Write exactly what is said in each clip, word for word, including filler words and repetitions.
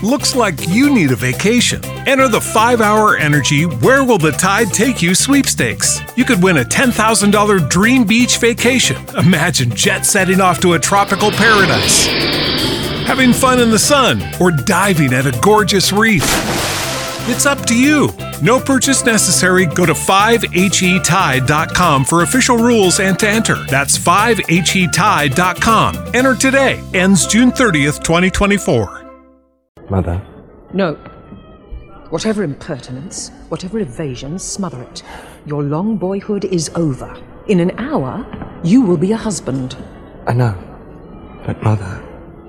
Looks like you need a vacation. Enter the five hour Energy Where Will the Tide Take You sweepstakes. You could win a ten thousand dollars dream beach vacation. Imagine jet setting off to a tropical paradise, having fun in the sun, or diving at a gorgeous reef. It's up to you. No purchase necessary. Go to five H E tide dot com for official rules and to enter. That's five H E tide dot com. Enter today. Ends June thirtieth, twenty twenty-four. Mother. No. Whatever impertinence, whatever evasion, smother it. Your long boyhood is over. In an hour, you will be a husband. I know. But, Mother,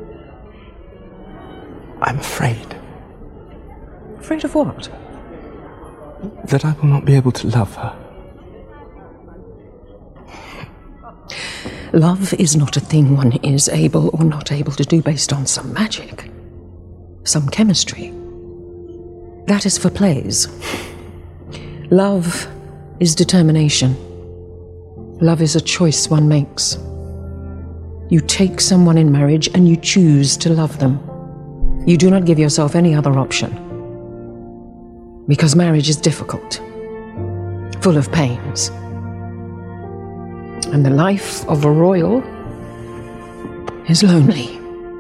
I'm afraid. Afraid of what? That I will not be able to love her. Love is not a thing one is able or not able to do based on some magic, some chemistry. That is for plays. Love is determination. Love is a choice one makes. You take someone in marriage and you choose to love them. You do not give yourself any other option. Because marriage is difficult, full of pains. And the life of a royal is lonely.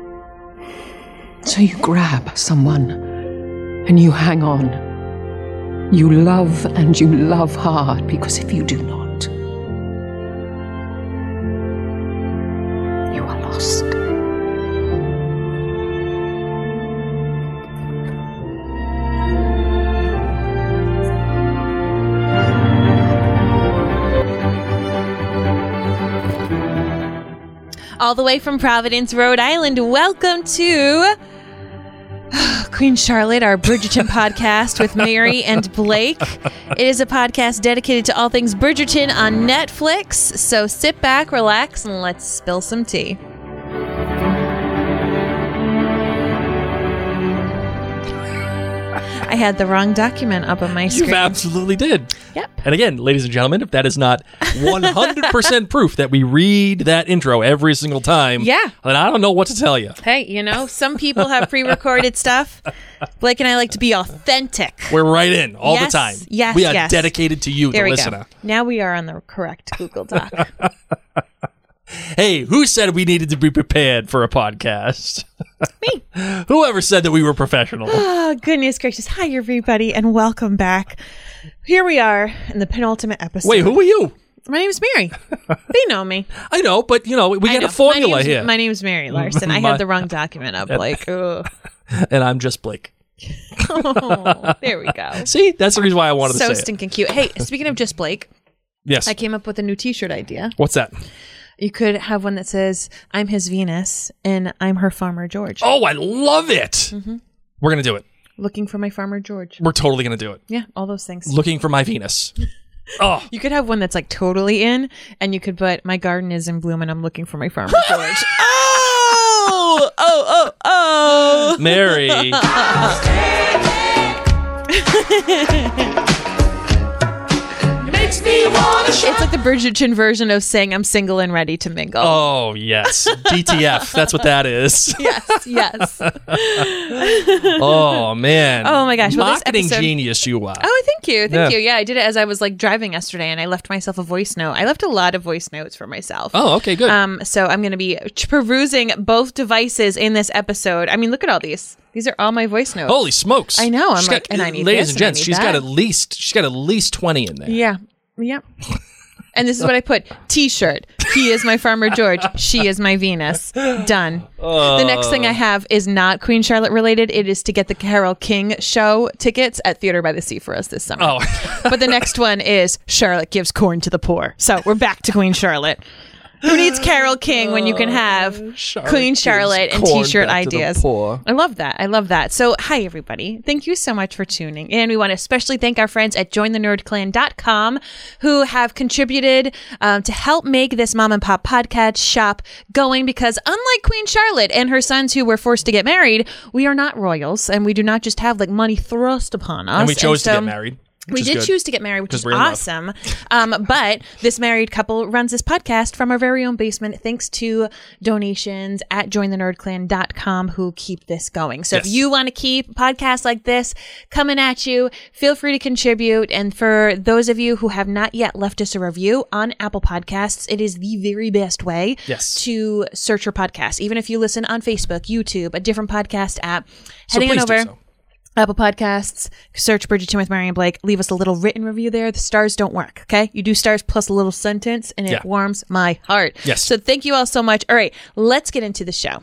So you grab someone and you hang on. You love and you love hard, because if you do not, you are lost. All the way from Providence, Rhode Island, welcome to Queen Charlotte, our Bridgerton podcast with Mary and Blake. It is a podcast dedicated to all things Bridgerton on Netflix. So sit back, relax, and let's spill some tea. I had the wrong document up on my screen. You absolutely did. Yep. And again, ladies and gentlemen, if that is not one hundred percent proof that we read that intro every single time, yeah, then I don't know what to tell you. Hey, you know, some people have pre-recorded stuff. Blake and I like to be authentic. We're right in all yes, the time. Yes, We are yes. dedicated to you, there the we listener. Go. Now we are on the correct Google Doc. Hey, who said we needed to be prepared for a podcast? Me. Whoever said that we were professional? Oh, goodness gracious. Hi, everybody, and welcome back. Here we are in the penultimate episode. Wait, who are you? My name is Mary. They know me. I know, but, you know, we I got know. a formula my name's, here. My name is Mary Larson. I My- had the wrong document up, Blake. Ugh. And I'm just Blake. Oh, there we go. See, that's the reason why I wanted So to say stinking cute. Hey, speaking of just Blake, Yes. I came up with a new t-shirt idea. What's that? You could have one that says, I'm his Venus and I'm her Farmer George. Oh, I love it. Mm-hmm. We're going to do it. Looking for my Farmer George. We're totally going to do it. Yeah, all those things. Looking for my Venus. Oh. You could have one that's like totally in, and you could put, my garden is in bloom and I'm looking for my Farmer George. Oh! Oh, oh, oh! Mary. It's like the Bridgerton version of saying I'm single and ready to mingle. Oh, yes. D T F. That's what that is. Yes, yes. Oh, man. Oh, my gosh. Well, this Marketing episode- genius you are. Oh, thank you. Thank Yeah. you. Yeah, I did it as I was like driving yesterday, and I left myself a voice note. I left a lot of voice notes for myself. Oh, okay, good. Um, so I'm going to be perusing both devices in this episode. I mean, look at all these. These are all my voice notes. Holy smokes. I know. I'm She's like, got- and I need ladies this, and and I gents, need she's that. got at least she's got at least twenty in there. Yeah. Yeah. And this is what I put. T-shirt. He is my Farmer George. She is my Venus. Done. Uh, the next thing I have is not Queen Charlotte related. It is to get the Carole King show tickets at Theater by the Sea for us this summer. Oh. But the next one is Charlotte gives corn to the poor. So we're back to Queen Charlotte. Who needs Carole King when you can have Charlotte Queen gives Charlotte and corn t-shirt back to the ideas? poor. I love that. I love that. So, hi, everybody. Thank you so much for tuning in. We want to especially thank our friends at join the nerd clan dot com who have contributed um, to help make this mom and pop podcast shop going, because unlike Queen Charlotte and her sons who were forced to get married, we are not royals, and we do not just have like money thrust upon us. And we chose so, to get married. We is did good. choose to get married, which 'Cause is we're in love. awesome. Um, but this married couple runs this podcast from our very own basement, thanks to donations at join the nerd clan dot com who keep this going. So Yes. if you want to keep podcasts like this coming at you, feel free to contribute. And for those of you who have not yet left us a review on Apple Podcasts, it is the very best way Yes. to search your podcast. Even if you listen on Facebook, YouTube, a different podcast app, So heading on please do over. so. Apple Podcasts, search Bridgerton with Mary and Blake, leave us a little written review there. The stars don't work, okay? You do stars plus a little sentence, and it Yeah. warms my heart. Yes. So thank you all so much. All right, let's get into the show.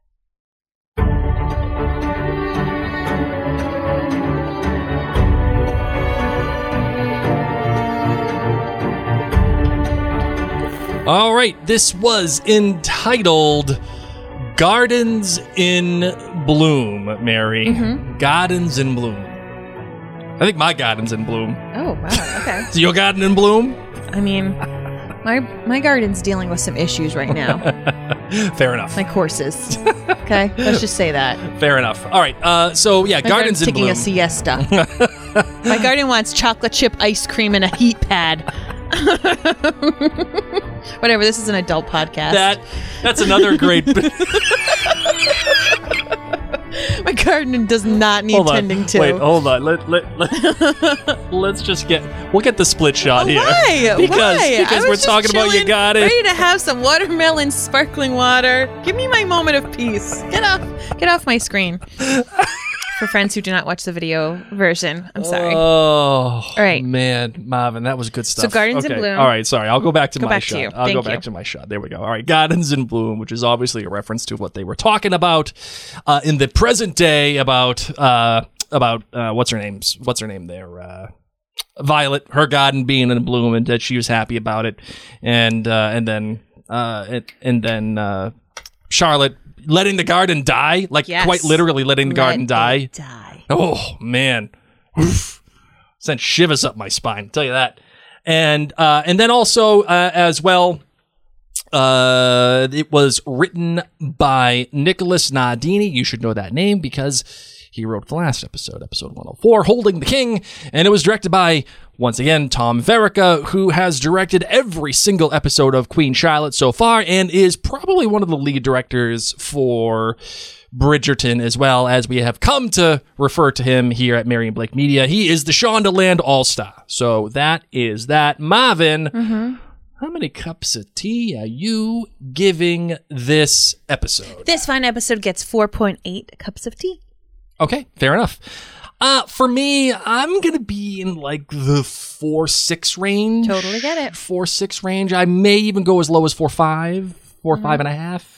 All right, this was entitled Gardens in Bloom, Mary. Mm-hmm. Gardens in Bloom. I think my garden's in bloom. Oh, wow, okay. Is your garden in bloom? I mean, my my garden's dealing with some issues right now. Fair enough. My courses. Okay, let's just say that. Fair enough. All right, uh, so yeah, My Gardens in taking Bloom. a siesta. My garden wants chocolate chip ice cream and a heat pad. Whatever, this is an adult podcast. That That's another great... My garden does not need hold on. tending to. Wait, hold on. Let, let, let, let's just get... We'll get the split shot here. Why? Because, Why? because I we're was just talking about you chilling, got it. Ready to have some watermelon sparkling water. Give me my moment of peace. Get off, get off my screen. For friends who do not watch the video version, I'm sorry. Oh, All right. man, Marvin, that was good stuff. Gardens in okay. Bloom. All right, sorry. I'll go back to Go my back to shot. you. I'll Thank go back you. to my shot. There we go. All right, Gardens in Bloom, which is obviously a reference to what they were talking about uh, in the present day about uh, about uh, what's her name's what's her name there. Uh, Violet, her garden being in bloom, and that she was happy about it, and uh, and then uh, it, and then uh, Charlotte letting the garden die, like Yes. quite literally letting the garden Let die. it die. Oh man, Oof. Sent shivers up my spine. I'll tell you that. And uh, and then also uh, as well, uh, it was written by Nicholas Nardini. You should know that name because he wrote the last episode, episode one oh four, Holding the King, and it was directed by, once again, Tom Verica, who has directed every single episode of Queen Charlotte so far and is probably one of the lead directors for Bridgerton as well, as we have come to refer to him here at Mary and Blake Media. He is the Shondaland All-Star. So that is that. Marvin, Mm-hmm. how many cups of tea are you giving this episode? This fine episode gets four point eight cups of tea. Okay, fair enough. Uh, for me, I'm going to be in like the four six range. Totally get it. four six range. I may even go as low as four five, four Mm-hmm. five and a half.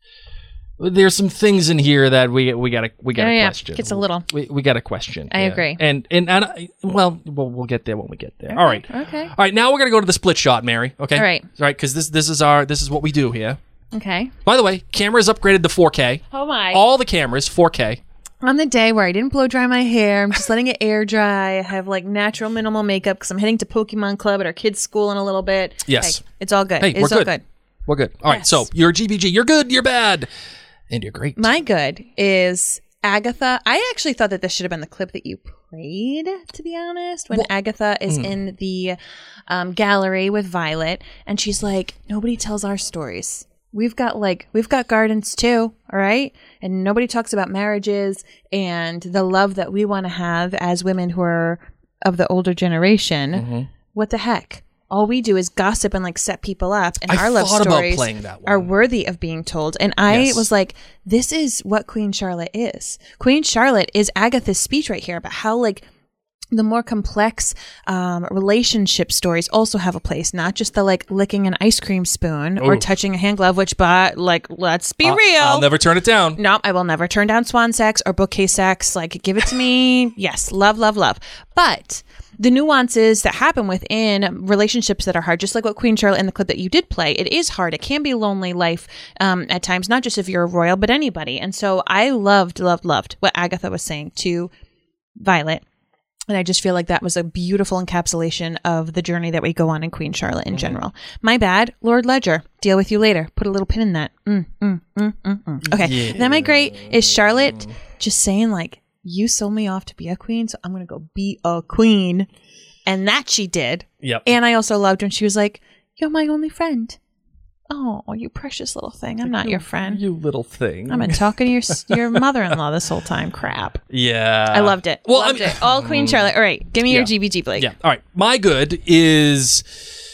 There's some things in here that we we gotta we gotta Yeah, yeah. question. Gets a little. We, we got to question. I agree. And and, and I, well, well, we'll get there when we get there. All right. Okay. All right. Now we're gonna go to the split shot, Mary. Okay. All right. All right. Because this this is our this is what we do here. Okay. By the way, cameras upgraded to four K. Oh my. All the cameras four K. On the day where I didn't blow dry my hair, I'm just letting it air dry. I have like natural minimal makeup because I'm heading to Pokemon Club at our kids' school in a little bit. Yes. Hey, it's all good. Hey, it's we're all good. good. We're good. All right. Yes. So you're a G B G. You're good. You're bad. And you're great. My good is Agatha. I actually thought that this should have been the clip that you played, to be honest, when Well- Agatha is Mm. in the um, gallery with Violet and she's like, nobody tells our stories. We've got like, we've got gardens too, all right? And nobody talks about marriages and the love that we want to have as women who are of the older generation. Mm-hmm. What the heck? All we do is gossip and like set people up, and I our love thought about stories playing that one. are worthy of being told. And I Yes. was like, this is what Queen Charlotte is. Queen Charlotte is Agatha's speech right here about how like the more complex um, relationship stories also have a place, not just the like licking an ice cream spoon or Ooh. touching a hand glove, which, but like, let's be I'll- real. I'll never turn it down. No, I will never turn down swan sex or bookcase sex. Like, give it to me. Yes, love, love, love. But the nuances that happen within relationships that are hard, just like what Queen Charlotte in the clip that you did play, it is hard. It can be lonely life um, at times, not just if you're a royal, but anybody. And so I loved, loved, loved what Agatha was saying to Violet. And I just feel like that was a beautiful encapsulation of the journey that we go on in Queen Charlotte in general. My bad, Lord Ledger. Deal with you later. Put a little pin in that. Mm, mm, mm, mm, mm. Okay. Yeah. Then my great is Charlotte just saying like, you sold me off to be a queen, so I'm going to go be a queen. And that she did. Yep. And I also loved when she was like, you're my only friend. Oh, you precious little thing. I'm not your friend. You little thing. I've been talking to your your mother-in-law this whole time. Crap. Yeah. I loved it. Well, loved I mean, it. All Queen Charlotte. All right. Give me Yeah. your G B G, Blake. Yeah. All right. My good is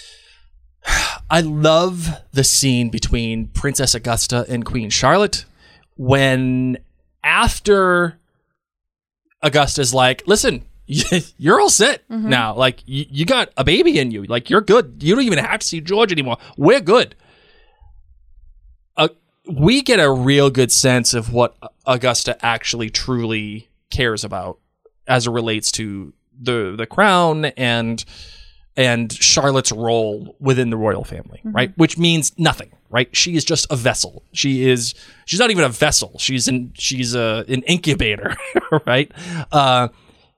I love the scene between Princess Augusta and Queen Charlotte when after Augusta's like, listen, you're all set Mm-hmm. now. Like, you, you got a baby in you. Like, you're good. You don't even have to see George anymore. We're good. Uh, we get a real good sense of what Augusta actually truly cares about as it relates to the the crown and and Charlotte's role within the royal family, Mm-hmm. right? Which means nothing, right? She is just a vessel. She is she's not even a vessel. She's an she's a an incubator, right? Uh,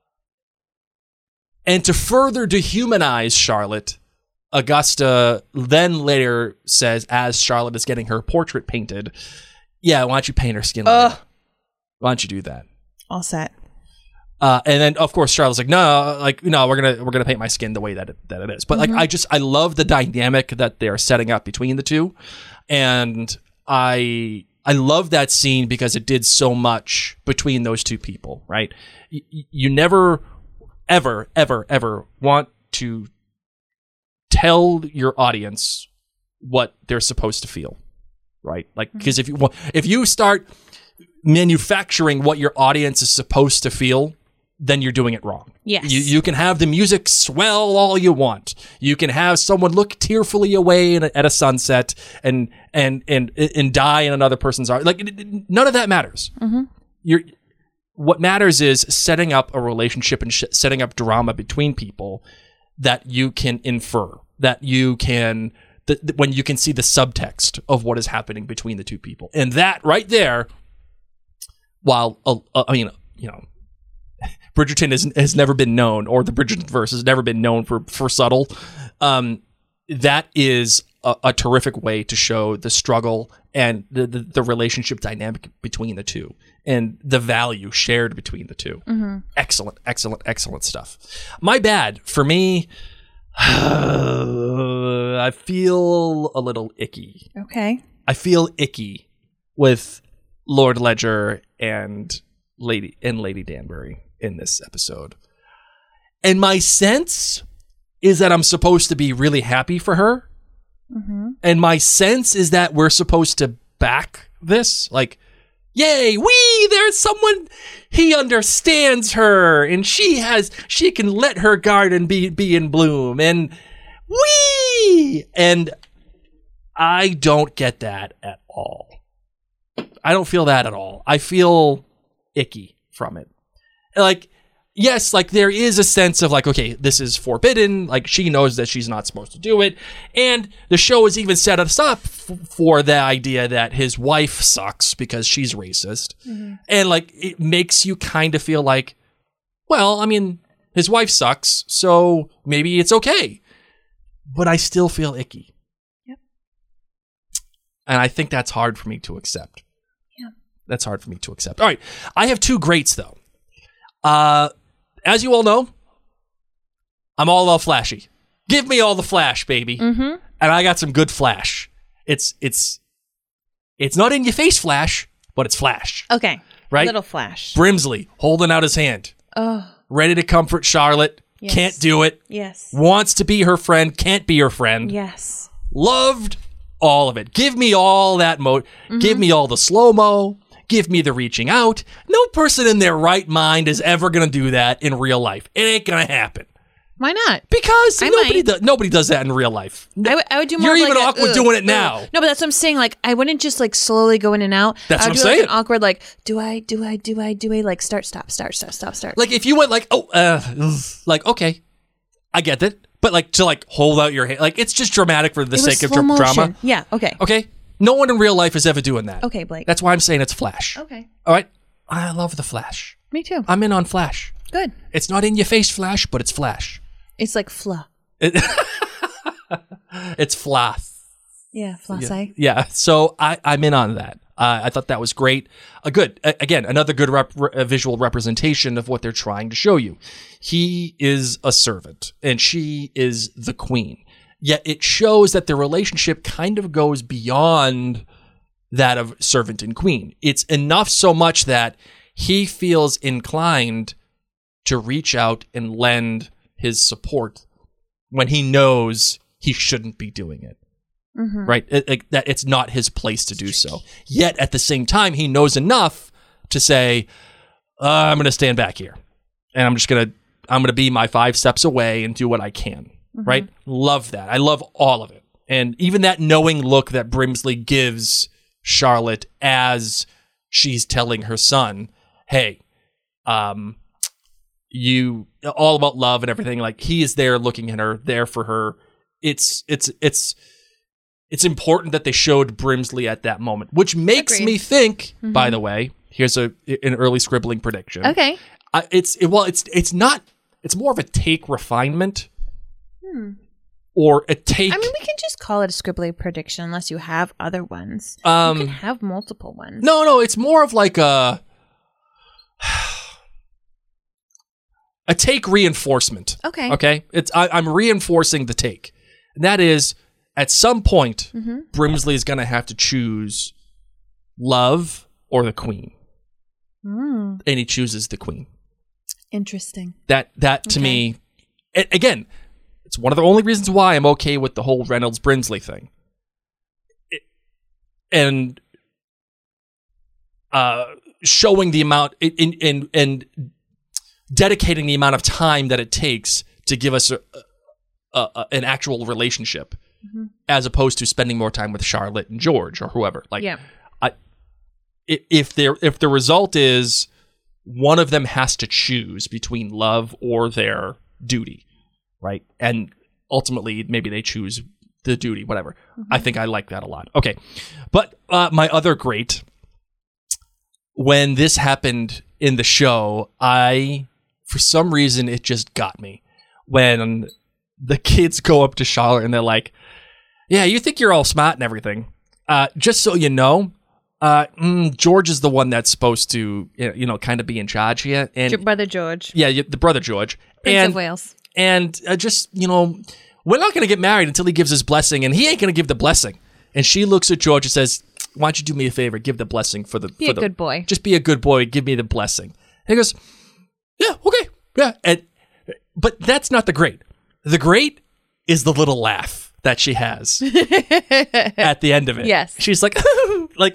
and to further dehumanize Charlotte, Augusta then later says, as Charlotte is getting her portrait painted, yeah, why don't you paint her skin? Ugh. later? Why don't you do that? All set. Uh, and then, of course, Charlotte's like, no, like, no, we're gonna we're gonna paint my skin the way that it, that it is. But like, I just I love the dynamic that they are setting up between the two, and I I love that scene because it did so much between those two people. Right? Y- y- you never, ever, ever, ever want to tell your audience what they're supposed to feel. Right? Like, because if you wa- if you start manufacturing what your audience is supposed to feel, then you're doing it wrong. Yes. You, you can have the music swell all you want. You can have someone look tearfully away in a, at a sunset and and and and die in another person's arms. Like, it, it, none of that matters. Mm-hmm. You're, what matters is setting up a relationship and sh- setting up drama between people that you can infer, that you can, th- th- when you can see the subtext of what is happening between the two people. And that right there, while, uh, uh, I mean, you know, Bridgerton has, has never been known, or the Bridgerton verse has never been known for, for subtle. Um, that is a, a terrific way to show the struggle and the, the, the relationship dynamic between the two and the value shared between the two. Mm-hmm. Excellent, excellent, excellent stuff. My bad. For me, I feel a little icky. Okay. I feel icky with Lord Ledger and Lady and Lady Danbury in this episode. And my sense is that I'm supposed to be really happy for her. Mm-hmm. And my sense is that we're supposed to back this. Like, yay, wee, there's someone, he understands her, and she has, she can let her garden be, be in bloom, and wee! And I don't get that at all. I don't feel that at all. I feel icky from it. Like, yes, like there is a sense of like, okay, this is forbidden. Like, she knows that she's not supposed to do it. And the show has even set us up f- for the idea that his wife sucks because she's racist. Mm-hmm. And like, it makes you kind of feel like, well, I mean, his wife sucks, so maybe it's okay. But I still feel icky. Yep. And I think that's hard for me to accept. Yeah. That's hard for me to accept. All right. I have two greats, though. Uh, as you all know, I'm all about flashy. Give me all the flash, baby. Mm-hmm. And I got some good flash. It's it's it's not in your face flash, but it's flash. Okay. Right? Little flash. Brimsley holding out his hand, Oh, ready to comfort Charlotte. Yes. Can't do it. yes. Wants to be her friend. Can't be her friend. Yes. Loved all of it. Give me all that mo. Mm-hmm. Give me all the slow mo. Give me the reaching out. No person in their right mind is ever going to do that in real life. It ain't going to happen. Why not? Because I nobody might. does, nobody does that in real life. I, w- I would do more You're of even like a, awkward ugh, doing it ugh. now. No, but that's what I'm saying. Like, I wouldn't just like slowly go in and out. That's I what would I'm do like saying. an awkward like, do I, do I, do I, do I, do I, like start, stop, start, stop, stop, start. Like if you went like, oh, uh, like, okay, I get that. But like to like hold out your hand, like it's just dramatic for the it was sake of slow dra- motion. drama. Yeah. Okay. Okay? No one in real life is ever doing that. Okay, Blake. That's why I'm saying it's Flash. Okay. All right? I love the Flash. Me too. I'm in on Flash. Good. It's not in your face Flash, but it's Flash. It's like fla. It, it's Flash. Yeah, flasse. Yeah. So I, I'm in on that. Uh, I thought that was great. A good, a- again, another good rep- re- visual representation of what they're trying to show you. He is a servant, and she is the queen. Yet it shows that the relationship kind of goes beyond that of servant and queen. It's enough so much that he feels inclined to reach out and lend his support when he knows he shouldn't be doing it. Mm-hmm. Right? It, it, that it's not his place to do so. Yet at the same time, he knows enough to say, uh, I'm going to stand back here and I'm just going to, I'm going to be my five steps away and do what I can. Mm-hmm. Right? Love that. I love all of it. And even that knowing look that Brimsley gives Charlotte as she's telling her son, hey, um, you all about love and everything. Like, he is there looking at her, there for her. It's, it's, it's, It's important that they showed Brimsley at that moment, which makes Agreed. me think, Mm-hmm. by the way, here's a an early scribbling prediction. Okay. Uh, it's it, well, it's it's not. It's more of a take refinement, Hmm. or a take. I mean, we can just call it a scribbly prediction unless you have other ones. Um, you can have multiple ones. no, no, it's more of like a a take reinforcement. Okay. Okay. It's I, I'm reinforcing the take, and that is at some point, Mm-hmm. Brimsley is going to have to choose love or the queen. Mm, And he chooses the queen. interesting. That that to Okay. me, a- again, it's one of the only reasons why I'm okay with the whole Reynolds Brimsley thing. It- and uh, showing the amount in and and dedicating the amount of time that it takes to give us a, a, a, an actual relationship, Mm-hmm. as opposed to spending more time with Charlotte and George or whoever. Like, Yeah. I, i- if there if the result is one of them has to choose between love or their duty, right? And ultimately, maybe they choose the duty, whatever. I think I like that a lot. Okay. But uh, my other great, when this happened in the show, I, for some reason, it just got me. When the kids go up to Charlotte and they're like, yeah, you think you're all smart and everything. Uh, just so you know, uh, mm, George is the one that's supposed to, you know, kind of be in charge here. And Your brother George, yeah, y- the brother George. Prince and, of Wales. And uh, just, you know, we're not going to get married until he gives his blessing, and he ain't going to give the blessing. And she looks at George and says, why don't you do me a favor? Give the blessing for the... Be for a the, good boy. Just be a good boy. Give me the blessing. And he goes, yeah, okay. Yeah. And, but that's not the great. The great is the little laugh that she has at the end of it. Yes. She's like, like,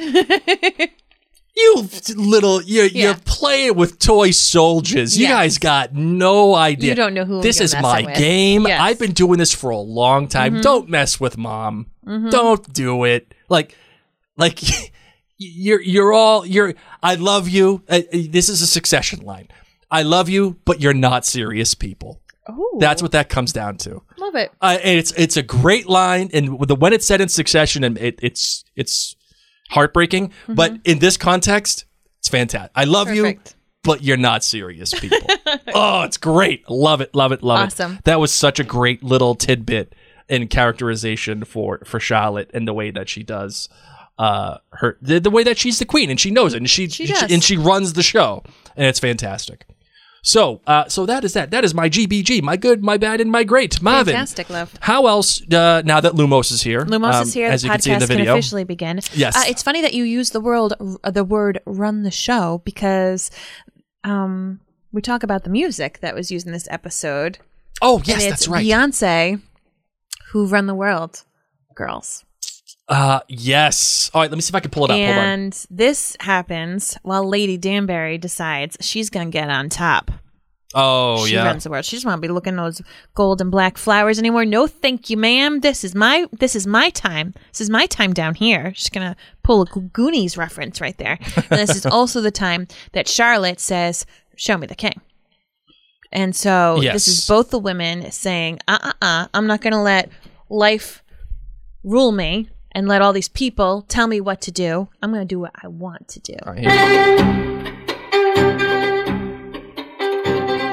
you little, you're, Yeah. you're playing with toy soldiers. You Yes. guys got no idea. You don't know who This you're is my messing with. game. Yes. I've been doing this for a long time. Mm-hmm. Don't mess with mom. Don't do it. Like, like you're, you're all, you're, I love you. Uh, this is a Succession line. I love you, but you're not serious people. Oh, That's what that comes down to. love it. Uh, and it's it's a great line, and with the when it's said in succession, and it, it's it's heartbreaking. But in this context, it's fantastic. I love Perfect. you, but you're not serious people. Oh, it's great. Love it, love it, love Awesome. it. That was such a great little tidbit in characterization for for Charlotte and the way that she does uh her the, the way that she's the queen and she knows it, and she, She she does. and she runs the show, and it's fantastic. So, uh, so that is that. That is my G B G, my good, my bad, and my great. Marvin, Fantastic, love. how else? Uh, now that Lumos is here, Lumos um, is here. as The you can see in podcast the can video. officially begin. Yes. Uh, it's funny that you use the word uh, the word "run the show" because um, we talk about the music that was used in this episode. Oh, yes, and it's that's right. Beyonce who run the world, girls. Uh, yes. All right, let me see if I can pull it up. Hold on. And this happens while Lady Danbury decides she's gonna get on top. Oh, she yeah. runs the world. She doesn't want to be looking at those gold and black flowers anymore. No, thank you, ma'am. This is my this is my time. This is my time down here. She's gonna pull a Goonies reference right there. And this is also the time that Charlotte says, "Show me the king." And so Yes. this is both the women saying, "Uh, uh, uh, I'm not gonna let life rule me and let all these people tell me what to do. I'm gonna do what I want to do." All right, here we go.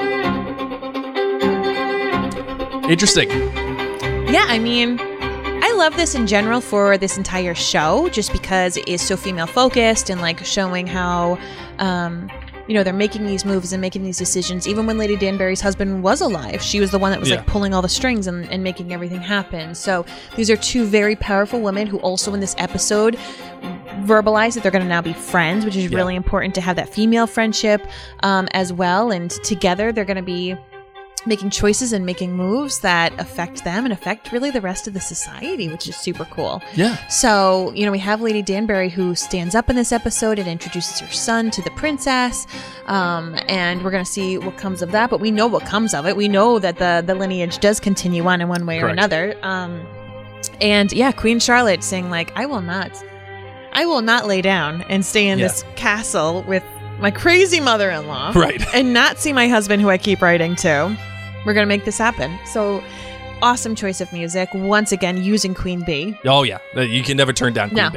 Interesting. Yeah, I mean, I love this in general for this entire show, just because it is so female focused and like showing how, um, you know, they're making these moves and making these decisions. Even when Lady Danbury's husband was alive, she was the one that was Yeah. like pulling all the strings and, and making everything happen. So these are two very powerful women who also in this episode verbalize that they're going to now be friends, which is Yeah. really important to have that female friendship um, as well. And together they're going to be making choices and making moves that affect them and affect really the rest of the society, which is super cool. Yeah. So, you know, we have Lady Danbury who stands up in this episode and introduces her son to the princess. Um, and we're going to see what comes of that. But we know what comes of it. We know that the, the lineage does continue on in one way or Correct. another. Um, and yeah, Queen Charlotte saying like, I will not, I will not lay down and stay in Yeah. this castle with my crazy mother-in-law. Right. And not see my husband who I keep writing to. We're going to make this happen. So awesome choice of music. Once again, using Queen Bee. Oh yeah, you can never turn down Queen No. Bee.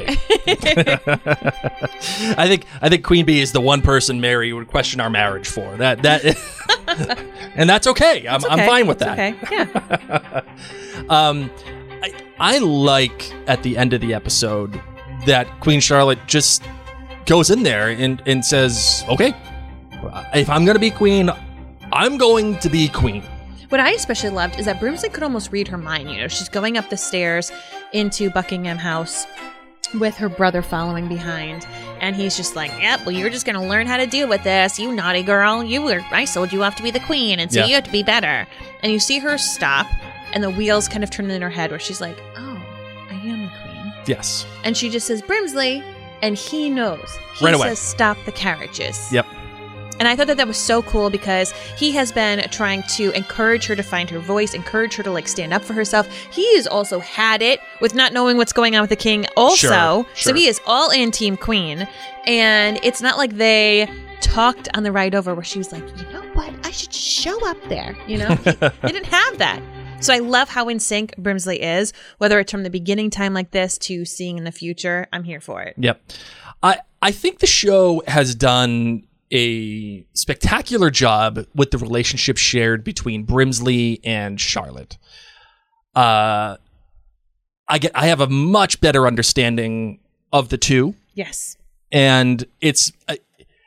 I think I think Queen Bee is the one person Mary would question our marriage for. That that, and that's okay. I'm It's I'm okay. fine with It's that. Okay. Yeah. Um, I I like at the end of the episode that Queen Charlotte just goes in there and and says, "Okay, if I'm gonna be queen, I'm going to be queen." What I especially loved is that Brimsley could almost read her mind. You know, she's going up the stairs into Buckingham House with her brother following behind. And he's just like, yep, well, you're just going to learn how to deal with this. You naughty girl. You were, I sold you off to be the queen. And so Yeah. you have to be better. And you see her stop and the wheels kind of turn in her head where she's like, oh, I am the queen. Yes. And she just says, Brimsley. And he knows. He Right away. says, stop the carriages. Yep. And I thought that that was so cool because he has been trying to encourage her to find her voice, encourage her to like stand up for herself. He has also had it with not knowing what's going on with the king also. Sure, So sure. he is all in Team Queen. And it's not like they talked on the ride over where she was like, you know what? I should just show up there. You know, He- they didn't have that. So I love how in sync Brimsley is, whether it's from the beginning time like this to seeing in the future. I'm here for it. Yep. I I think the show has done a spectacular job with the relationship shared between Brimsley and Charlotte. Uh, I get I have a much better understanding of the two, Yes. and it's I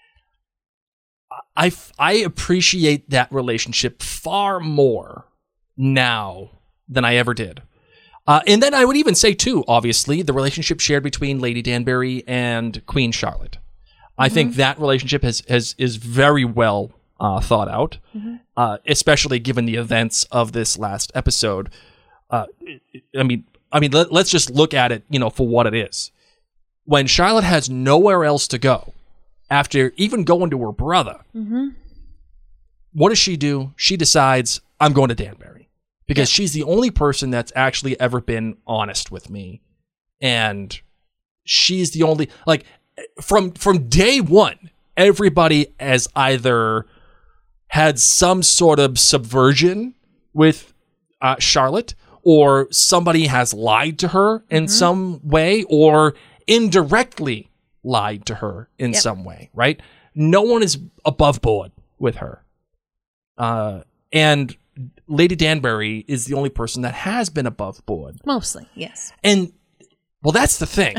I, I appreciate that relationship far more now than I ever did. Uh, and then I would even say too, obviously, the relationship shared between Lady Danbury and Queen Charlotte. I think that relationship has, has is very well uh, thought out, uh, especially given the events of this last episode. Uh, I mean, I mean, let, let's just look at it, you know, for what it is. When Charlotte has nowhere else to go, after even going to her brother, what does she do? She decides, I'm going to Danbury, because she's the only person that's actually ever been honest with me, and she's the only like. From from day one, everybody has either had some sort of subversion with uh, Charlotte, or somebody has lied to her in some way, or indirectly lied to her in Yep. some way, right? No one is above board with her. Uh, and Lady Danbury is the only person that has been above board. Mostly, yes. And, well, that's the thing.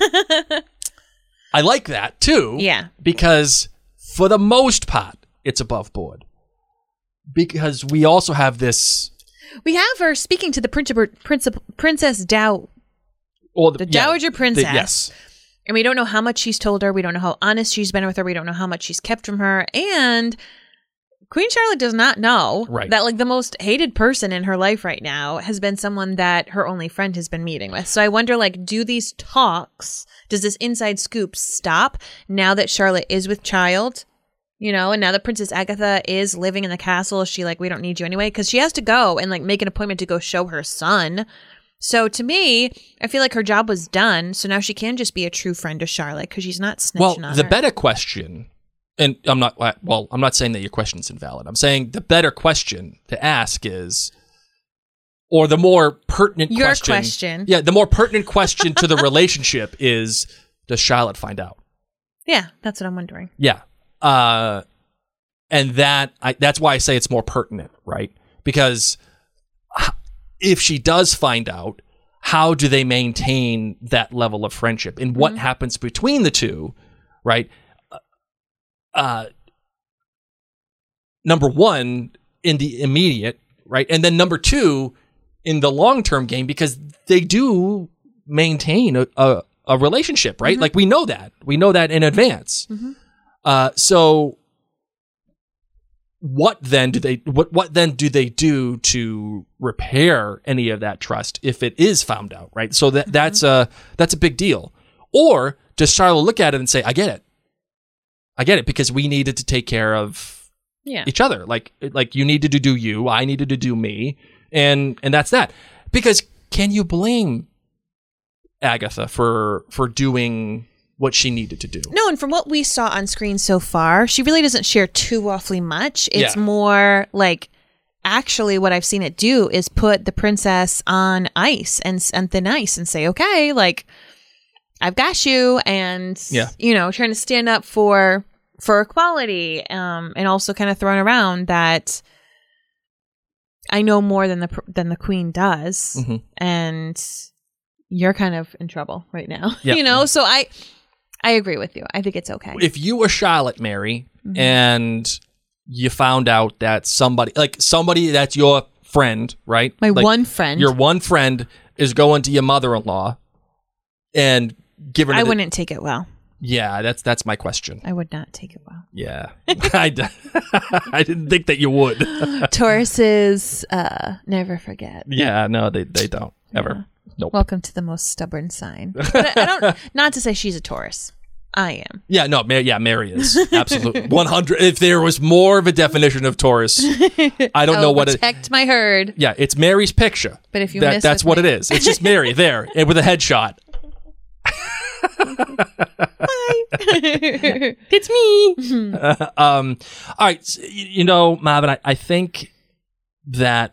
I like that too. Yeah. Because for the most part, it's above board. Because we also have this. We have her speaking to the princip- princip- Princess Dow, Or the Dowager the- Princess. yes. And we don't know how much she's told her. We don't know how honest she's been with her. We don't know how much she's kept from her. And Queen Charlotte does not know Right. that like the most hated person in her life right now has been someone that her only friend has been meeting with. So I wonder, like, do these talks, does this inside scoop stop now that Charlotte is with child? You know, and now that Princess Agatha is living in the castle, is she like, we don't need you anyway? Because she has to go and like make an appointment to go show her son. So to me, I feel like her job was done. So now she can just be a true friend to Charlotte because she's not snitching Well, on the her. better question, and I'm not, well, I'm not saying that your question's invalid. I'm saying the better question to ask is, or the more pertinent Your question. question. Yeah, the more pertinent question to the relationship is, does Charlotte find out? Yeah, that's what I'm wondering. Yeah. Uh, and that I, that's why I say it's more pertinent, right? Because if she does find out, how do they maintain that level of friendship, and what mm-hmm. happens between the two, right? Uh, number one, in the immediate, right? And then number two, in the long-term game, because they do maintain a, a, a relationship, right? Mm-hmm. Like, we know that. We know that in advance. Mm-hmm. Uh, so what then do they what what then do they do to repair any of that trust if it is found out, right? So that mm-hmm. that's a that's a big deal. Or does Charlotte look at it and say, I get it. I get it, because we needed to take care of yeah. each other. Like like you needed to do you, I needed to do me, and and that's that. Because can you blame Agatha for for doing what she needed to do? No, and from what we saw on screen so far, she really doesn't share too awfully much. It's yeah. more like, actually what I've seen it do is put the princess on ice and, and thin ice and say, okay, like, I've got you, and, yeah. you know, trying to stand up for for equality, um, and also kind of throwing around that I know more than the than the queen does, mm-hmm. and you're kind of in trouble right now, yep. you know? So I... I agree with you. I think it's okay. If you were Charlotte, Mary, mm-hmm. and you found out that somebody, like somebody that's your friend, right? My like one friend. Your one friend is going to your mother-in-law and giving her I the, wouldn't take it well. Yeah, that's that's my question. I would not take it well. Yeah. I, d- I didn't think that you would. Tauruses uh, never forget. Yeah, no, they, they don't. Ever. Yeah. Nope. Welcome to the most stubborn sign. But I, I don't. Not to say she's a Taurus. I am. Yeah, no, Mary, yeah, Mary is absolutely one hundred. If there was more of a definition of Taurus, I don't I know will what it. Protect my herd. Yeah, it's Mary's picture. But if you that, miss that's what my- it is. It's just Mary there and with a headshot. Hi, it's me. uh, um, all right, so, you, you know, Marvin, I, I think that.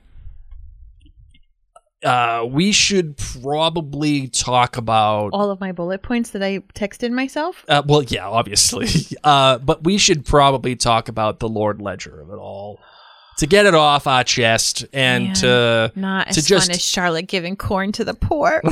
Uh, we should probably talk about all of my bullet points that I texted myself. Uh, well, yeah, obviously. uh, but we should probably talk about the Lord Ledger of it all to get it off our chest and Man, to not to as just fun as Charlotte giving corn to the poor.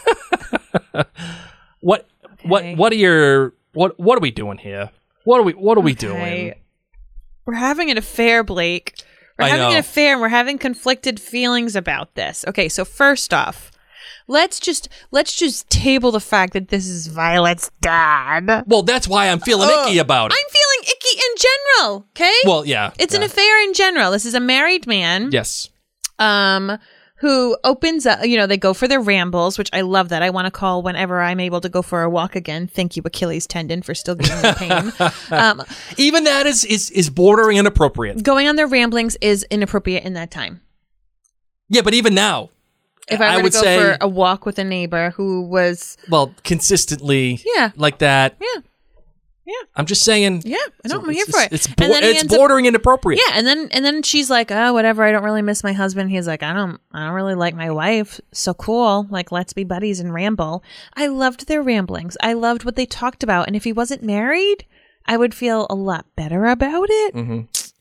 what okay. what what are your what what are we doing here? What are we what are we okay. doing? We're having an affair, Blake. We're I having know. an affair and we're having conflicted feelings about this. Okay, so first off, let's just let's just table the fact that this is Violet's dad. Well, that's why I'm feeling Ugh. icky about it. I'm feeling icky in general, okay? Well, yeah. It's yeah. an affair in general. This is a married man. Yes. Um who opens up, you know, they go for their rambles, which I love that. I want to call whenever I'm able to go for a walk again. Thank you, Achilles tendon, for still giving me pain. um, Even that is, is is bordering inappropriate. Going on their ramblings is inappropriate in that time. Yeah, but even now, if I were I would to go say, for a walk with a neighbor who was... well, consistently Yeah. like that. Yeah. Yeah. I'm just saying. Yeah, I know, it's- I'm here it's- for it. It's, And bo- then he it's ends up- bordering inappropriate. Yeah, and then and then she's like, oh, whatever, I don't really miss my husband. He's like, I don't I don't really like my wife. So cool. Like, let's be buddies and ramble. I loved their ramblings. I loved what they talked about. And if he wasn't married, I would feel a lot better about it. Mm-hmm.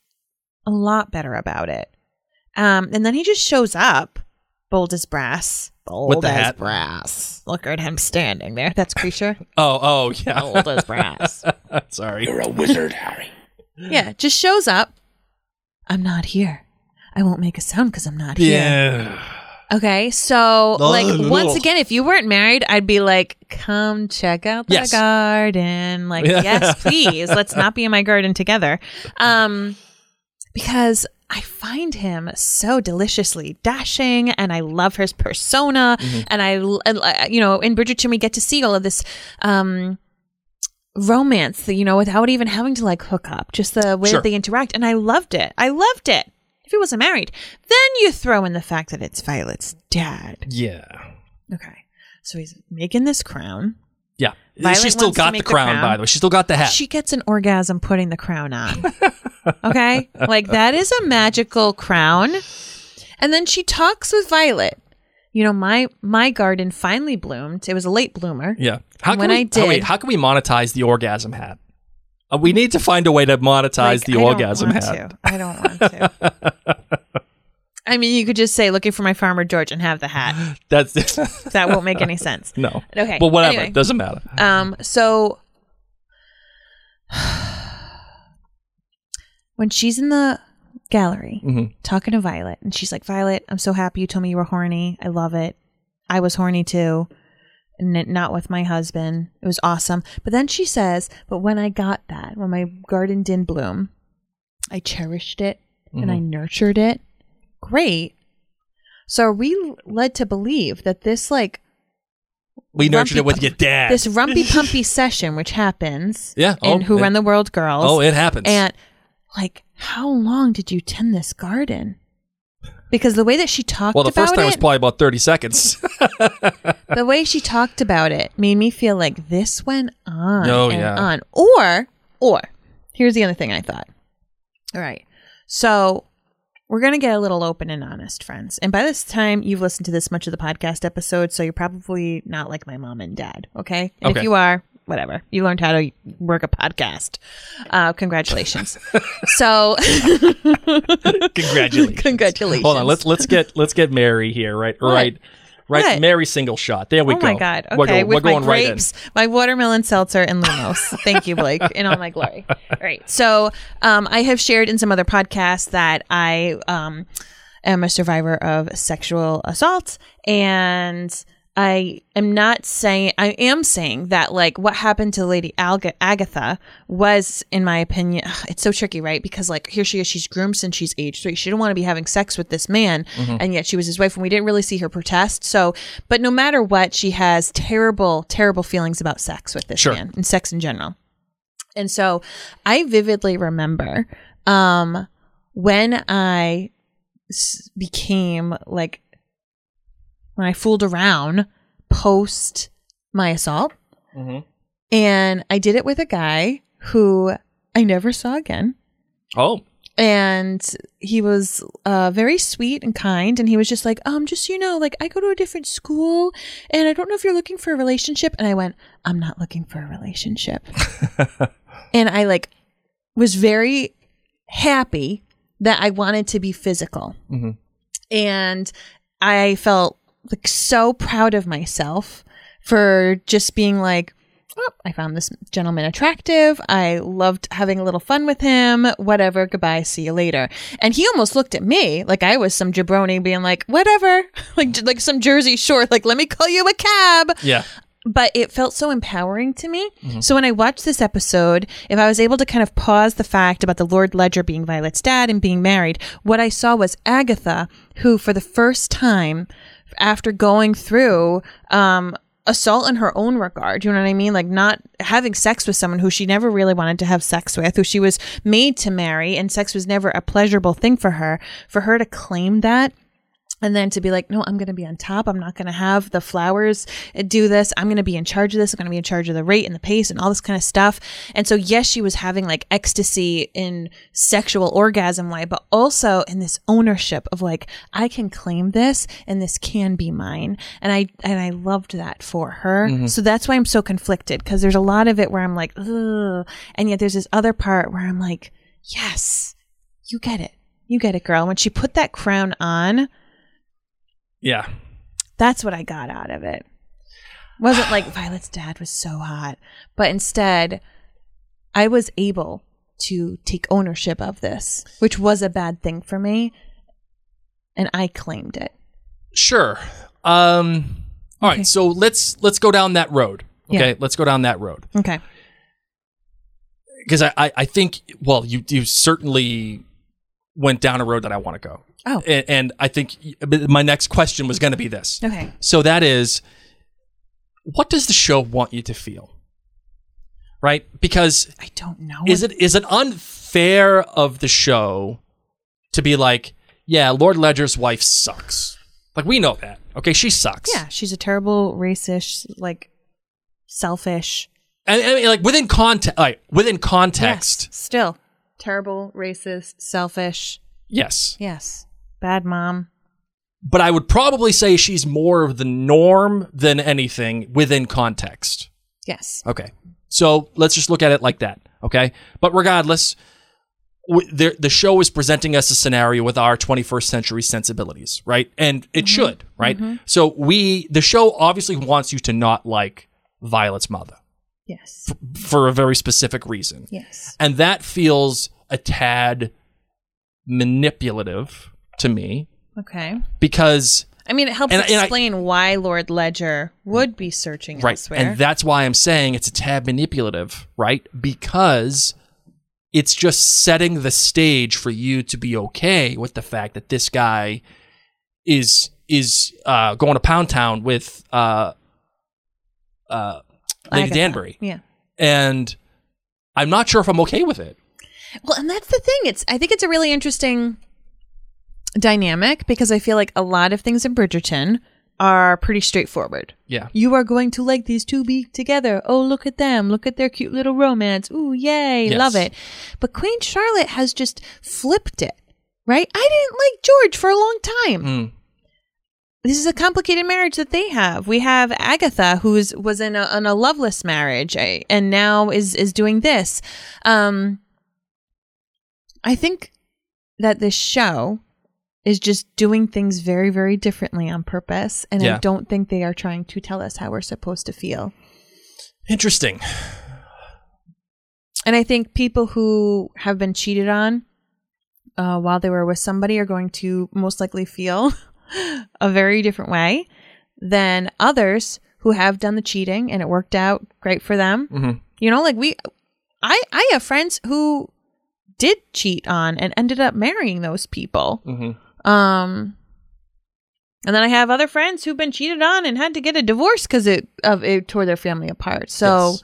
A lot better about it. Um, and then he just shows up, bold as brass. Bold With the as hat. brass. Look at him standing there. That's Creature. Oh, oh, yeah. Bold as brass. Sorry. You're a wizard, Harry. Yeah, just shows up. I'm not here. I won't make a sound because I'm not here. Yeah. Okay, so like Ugh. once again, if you weren't married, I'd be like, come check out the Yes. garden. Like, yes, please. Let's not be in my garden together. Um, because I find him so deliciously dashing, and I love his persona. Mm-hmm. And I, and, uh, you know, in Bridgerton, we get to see all of this um, romance, you know, without even having to like hook up, just the way Sure. that they interact. And I loved it. I loved it. If he wasn't married, then you throw in the fact that it's Violet's dad. Yeah. Okay. So he's making this crown. Yeah. Violet She still wants to got the make the crown, crown. by the way. She still got the hat. She gets an orgasm putting the crown on. Okay? Like, that is a magical crown. And then she talks with Violet. You know, my my garden finally bloomed. It was a late bloomer. yeah. How And can when we, I oh, did- wait, how can we monetize the orgasm hat? Uh, we need to find a way to monetize Like, the I don't orgasm want hat. to. I don't want to. I I mean, you could just say looking for my Farmer George and have the hat. That's That won't make any sense. No. Okay. But whatever. Anyway. It doesn't matter. Um. So when she's in the gallery Mhm. talking to Violet, and she's like, Violet, I'm so happy you told me you were horny. I love it. I was horny too. And it- not with my husband. It was awesome. But then she says, but when I got that, when my garden didn't bloom, I cherished it and I nurtured it. Great. So are we led to believe that this like We nurtured rumpy it with pump- your dad. this rumpy pumpy session, which happens Yeah. in Oh, Who it- Run the World Girls. Oh, it happens. And like, how long did you tend this garden? Because the way that she talked well, the about first time it, was probably about thirty seconds. the way she talked about it made me feel like this went on Oh, and yeah. on. Or, or, here's the other thing I thought. All right. So we're going to get a little open and honest, friends. And by this time, you've listened to this much of the podcast episode, so you're probably not like my mom and dad, okay? And Okay. if you are, whatever. You learned how to work a podcast. Uh, congratulations. so, Congratulations. congratulations. Hold on. Let's let's get let's get Mary here. Right. What? Right. Right. What? Mary single shot. There we oh go. my God. Okay. We're, go- With we're going my right in. grapes, my watermelon seltzer, and Lumos. Thank you, Blake, in all my glory. All right. So um, I have shared in some other podcasts that I um, am a survivor of sexual assault. And I am not saying, I am saying that like what happened to Lady Alga- Agatha was, in my opinion, ugh, it's so tricky, right? Because like here she is, she's groomed since she's age three. She didn't want to be having sex with this man. And yet she was his wife and we didn't really see her protest. So, but no matter what, she has terrible, terrible feelings about sex with this Sure. man and sex in general. And so I vividly remember um, when I s- became like, when I fooled around post my assault. Mhm. And I did it with a guy who I never saw again. Oh. And he was uh, very sweet and kind. And he was just like, um, just so you know, like I go to a different school and I don't know if you're looking for a relationship. And I went, I'm not looking for a relationship. And I like was very happy that I wanted to be physical. Mm-hmm. And I felt like so proud of myself for just being like, oh, I found this gentleman attractive. I loved having a little fun with him. Whatever. Goodbye. See you later. And he almost looked at me like I was some jabroni being like, whatever, like, like some Jersey Shore, like, let me call you a cab. Yeah. But it felt so empowering to me. So when I watched this episode, if I was able to kind of pause the fact about the Lord Ledger being Violet's dad and being married, what I saw was Agatha, who for the first time after going through um, assault in her own regard, you know what I mean? Like not having sex with someone who she never really wanted to have sex with, who she was made to marry, and sex was never a pleasurable thing for her, for her to claim that. And then to be like, no, I'm going to be on top. I'm not going to have the flowers do this. I'm going to be in charge of this. I'm going to be in charge of the rate and the pace and all this kind of stuff. And so, yes, she was having like ecstasy in sexual orgasm way, but also in this ownership of like, I can claim this and this can be mine. And I, and I loved that for her. Mm-hmm. So that's why I'm so conflicted, because there's a lot of it where I'm like, ugh. And yet there's this other part where I'm like, yes, you get it. You get it, girl. When she put that crown on, Yeah. that's what I got out of it. Wasn't like Violet's dad was so hot, but instead I was able to take ownership of this, which was a bad thing for me, and I claimed it. Sure. Um, all Okay. right. So let's let's go down that road. Okay. Yeah. Let's go down that road. Okay. Because I, I, I think, well, you you certainly went down a road that I want to go. Oh. And, and I think my next question was going to be this. Okay. So that is, what does the show want you to feel? Right? Because I don't know. is it is it unfair of the show to be like, yeah, Lord Ledger's wife sucks? Like, we know that. Okay, she sucks. Yeah, she's a terrible, racist, like selfish. And, and like within context, like, within context, Yes, still terrible, racist, selfish. yes. Yes, bad mom. But I would probably say she's more of the norm than anything within context. Yes. Okay. So let's just look at it like that. Okay. But regardless, w- the, the show is presenting us a scenario with our twenty-first century sensibilities, right? And it Mm-hmm. should, right? Mm-hmm. So we, the show obviously wants you to not like Violet's mother Yes. for a very specific reason. Yes. And that feels a tad manipulative to me Okay. because I mean, it helps And- and I- explain why Lord Ledger would be searching right, elsewhere. and that's why I'm saying it's a tad manipulative, right? Because it's just setting the stage for you to be okay with the fact that this guy is is uh, going to Pound Town with uh, uh, Lady Agatha. Danbury, Yeah. and I'm not sure if I'm okay with it. Well, and that's the thing. It's I think it's a really interesting dynamic because I feel like a lot of things in Bridgerton are pretty straightforward. Yeah, You are going to like these two be together. Oh, look at them. Look at their cute little romance. Ooh, yay. Yes. Love it. But Queen Charlotte has just flipped it, right? I didn't like George for a long time. Mm. This is a complicated marriage that they have. We have Agatha, who is, was in a, in a loveless marriage eh, and now is, is doing this. Um, I think that this show is just doing things very, very differently on purpose. And Yeah. I don't think they are trying to tell us how we're supposed to feel. Interesting. And I think people who have been cheated on uh, while they were with somebody are going to most likely feel a very different way than others who have done the cheating and it worked out great for them. Mm-hmm. You know, like we, I, I have friends who did cheat on and ended up marrying those people. Mm-hmm. Um, and then I have other friends who've been cheated on and had to get a divorce because it of it tore their family apart. So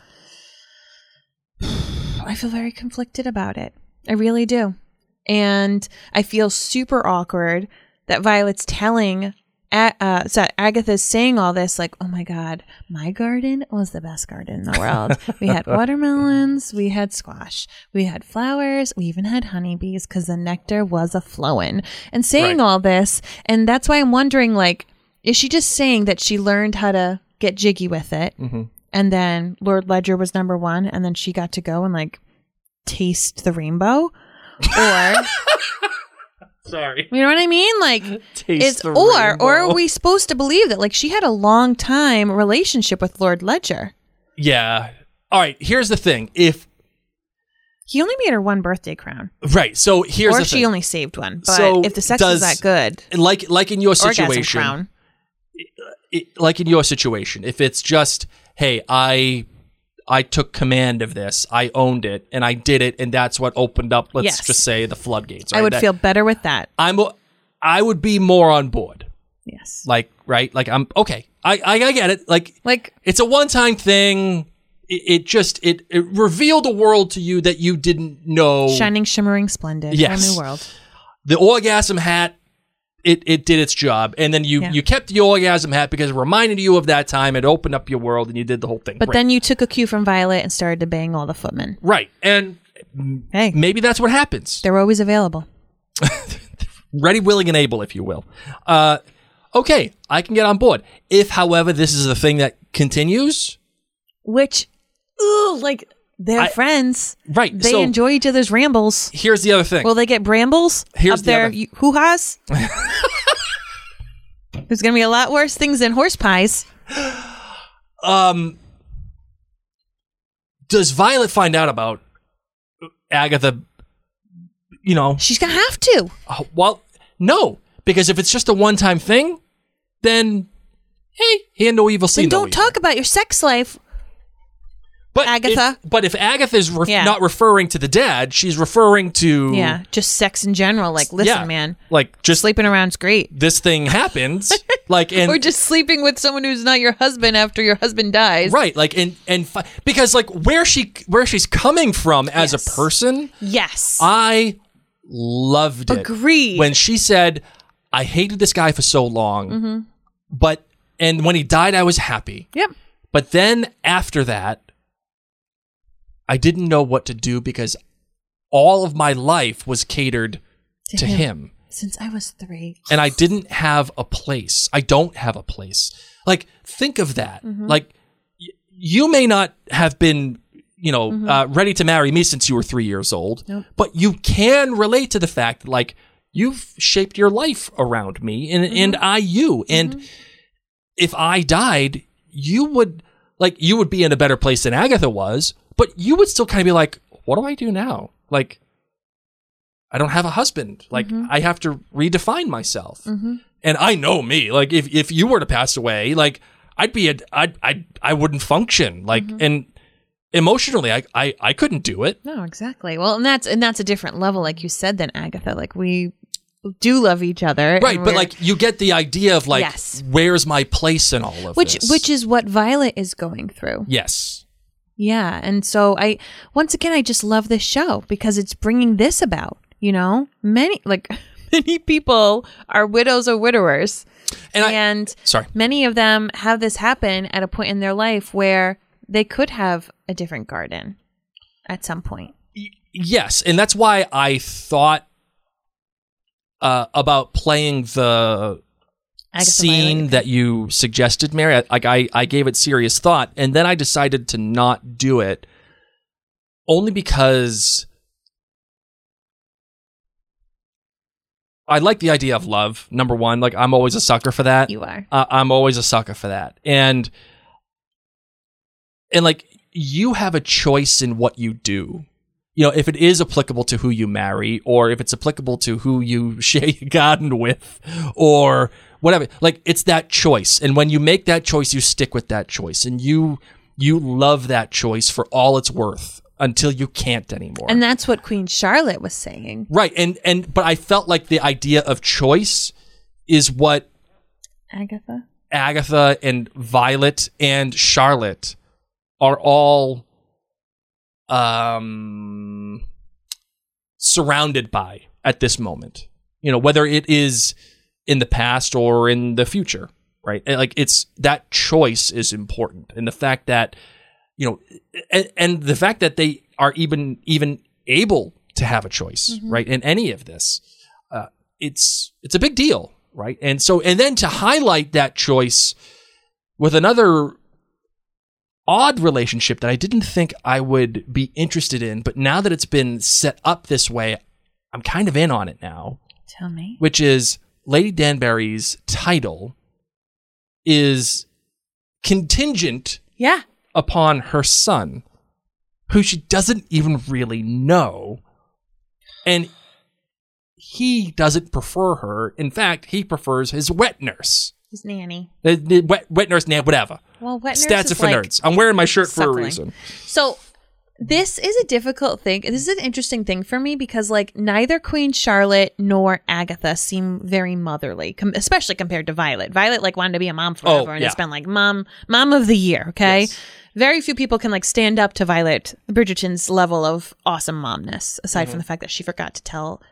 Yes. I feel very conflicted about it. I really do, and I feel super awkward that Violet's telling. A- uh, so Agatha's saying all this like, oh my God, my garden was the best garden in the world. We had watermelons, we had squash, we had flowers, we even had honeybees because the nectar was a flowing. And saying Right. all this, and that's why I'm wondering, like, is she just saying that she learned how to get jiggy with it, Mm-hmm. and then Lord Ledger was number one, and then she got to go and like taste the rainbow, or Sorry. you know what I mean, like. Taste Is the or rainbow. or are we supposed to believe that like she had a long time relationship with Lord Ledger? Yeah. All right. Here's the thing. If He only made her one birthday crown, right. So here's or the she thing. only saved one. But So if the sex does- is that good, like like in your orgasm situation, crown. it, like in your situation, if it's just, hey, I I took command of this, I owned it, and I did it, and that's what opened up, let's Yes. just say, the floodgates. I right? would That- feel better with that. I'm I would be more on board. Yes, Like, right? Like, I'm okay. I I, I get it. Like, like it's a one-time thing. It, it just it it revealed a world to you that you didn't know. shining, shimmering, splendid, Yes. whole new world. The orgasm hat, it, it did its job, and then you, Yeah. you kept the orgasm hat because it reminded you of that time. It opened up your world, and you did the whole thing. But Great. then you took a cue from Violet and started to bang all the footmen. right, and Hey, maybe that's what happens. they're always available. Ready, willing, and able, if you will. Uh, okay, I can get on board. If, however, this is the thing that continues, Which, ooh, like they're I- friends. right? They so enjoy each other's rambles. here's the other thing. Will they get brambles Here's up the there? other- You- hoo-has? There's going to be a lot worse things than horse pies. um, does Violet find out about Agatha? You know, She's going to have to. Uh, well, no, because if it's just a one-time thing, then hey, hear no evil, see Then no don't evil. talk about your sex life. But Agatha. If, but if Agatha's re- Yeah. not referring to the dad, she's referring to Yeah, just sex in general. Like, listen, yeah, man, like just sleeping around's great. this thing happens, like and Or just sleeping with someone who's not your husband after your husband dies. right, like and and fi- because like where she where she's coming from as Yes. a person, Yes. I loved it. Agreed. When she said, "I hated this guy for so long, Mm-hmm. but and when he died, I was happy." Yep. But then after that, I didn't know what to do because all of my life was catered to, To him. him. Since I was three. And I didn't have a place. I don't have a place. Like, think of that. Mm-hmm. Like, y- you may not have been, you know, Mm-hmm. uh, ready to marry me since you were three years old. Nope. But you can relate to the fact that, like, you've shaped your life around me and, Mm-hmm. and I you. And if I died, you would, like, you would be in a better place than Agatha was, but you would still kind of be like, what do I do now? Like, I don't have a husband. Like, Mm-hmm. I have to redefine myself. And I know me. Like, if, if you were to pass away, like, I'd be a, I'd, I, I wouldn't function. Like, Mm-hmm. and emotionally, I, I, I couldn't do it. No, exactly. Well, and that's and that's a different level, like you said, than Agatha. Like we do love each other, Right. and But we're- like, you get the idea of like, Yes. where's my place in all of which this? which is what Violet is going through. yes. Yeah, and so I once again I just love this show because it's bringing this about. You know, many like many people are widows or widowers, And I- and Sorry. many of them have this happen at a point in their life where they could have a different garden at some point. Yes, and that's why I thought uh, about playing the Agatha scene Violet. that you suggested, Mary. I- Like I, I gave it serious thought, and then I decided to not do it, only because I like the idea of love. Number one, like I'm always a sucker for that. You are. Uh, I'm always a sucker for that, and and like you have a choice in what you do. You know, if it is applicable to who you marry, or if it's applicable to who you share your garden with, or whatever. Like it's that choice, and when you make that choice, you stick with that choice, and you you love that choice for all it's worth until you can't anymore. And that's what Queen Charlotte was saying. right, and and but I felt like the idea of choice is what Agatha? Agatha and Violet and Charlotte are all um, surrounded by at this moment. You know, whether it is in the past or in the future, right? And, like it's that choice is important, and the fact that you know, and, and the fact that they are even even able to have a choice, right? In any of this, uh, it's it's a big deal, right? And so, and then to highlight that choice with another odd relationship that I didn't think I would be interested in, but now that it's been set up this way, I'm kind of in on it now, Tell me. which is Lady Danbury's title is contingent Yeah. upon her son, who she doesn't even really know. And he doesn't prefer her. In fact, he prefers his wet nurse. His nanny. The, the wet, wet nurse, nah, whatever. Well, wet nurse Stats is are for like nerds. I'm wearing my shirt for a suckling. reason. So this is a difficult thing. This is an interesting thing for me because like neither Queen Charlotte nor Agatha seem very motherly, com- especially compared to Violet. Violet like wanted to be a mom forever Oh, and yeah. it's been like mom, mom of the year. Okay. Yes. Very few people can like stand up to Violet Bridgerton's level of awesome momness, aside Mm-hmm. from the fact that she forgot to tell,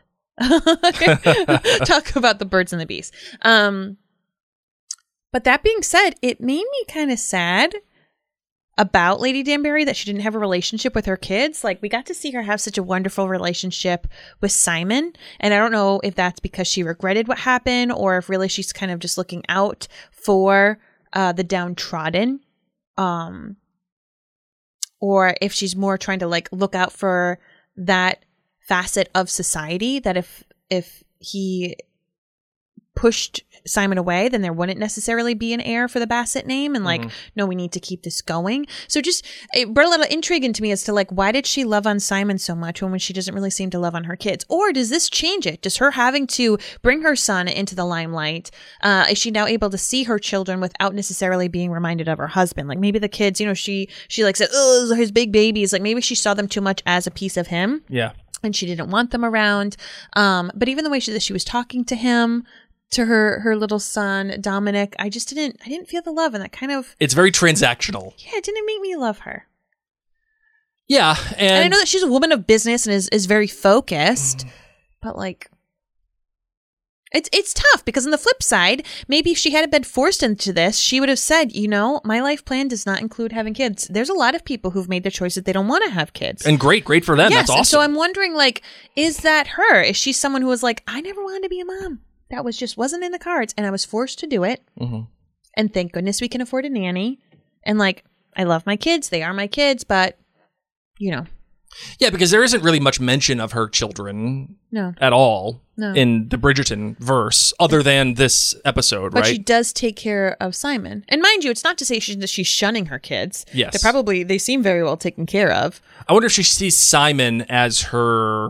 talk about the birds and the bees. Um, but that being said, it made me kind of sad about Lady Danbury that she didn't have a relationship with her kids. Like we got to see her have such a wonderful relationship with Simon. And I don't know if that's because she regretted what happened or if really she's kind of just looking out for uh, the downtrodden. Um, or if she's more trying to like look out for that facet of society that if, if he pushed Simon away, then there wouldn't necessarily be an heir for the Bassett name. And like, no, we need to keep this going. So just, it brought a little intrigue into me as to like, why did she love on Simon so much when she doesn't really seem to love on her kids? Or does this change it? Does her having to bring her son into the limelight, uh, is she now able to see her children without necessarily being reminded of her husband? Like maybe the kids, you know, she, she like said, oh, those are his big babies. Like maybe she saw them too much as a piece of him. Yeah. And she didn't want them around. Um, but even the way she, that she was talking to him, to her her little son Dominic, I just didn't I didn't feel the love, and that kind of It's very transactional. yeah, it didn't make me love her. Yeah. And, And I know that she's a woman of business and is is very focused, but like it's it's tough because on the flip side, maybe if she hadn't been forced into this, she would have said, you know, my life plan does not include having kids. There's a lot of people who've made the choice that they don't want to have kids. and great, great for them. yes, That's awesome. and so I'm wondering, like, is that her? Is she someone who was like, I never wanted to be a mom. That was just wasn't in the cards, and I was forced to do it. Mhm. And thank goodness we can afford a nanny. And like, I love my kids; they are my kids. But you know. Yeah, because there isn't really much mention of her children No. at all No. in the Bridgerton verse, other than this episode, But right? she does take care of Simon. And mind you, it's not to say she, that she's shunning her kids. Yes. They're probably, they seem very well taken care of. I wonder if she sees Simon as her.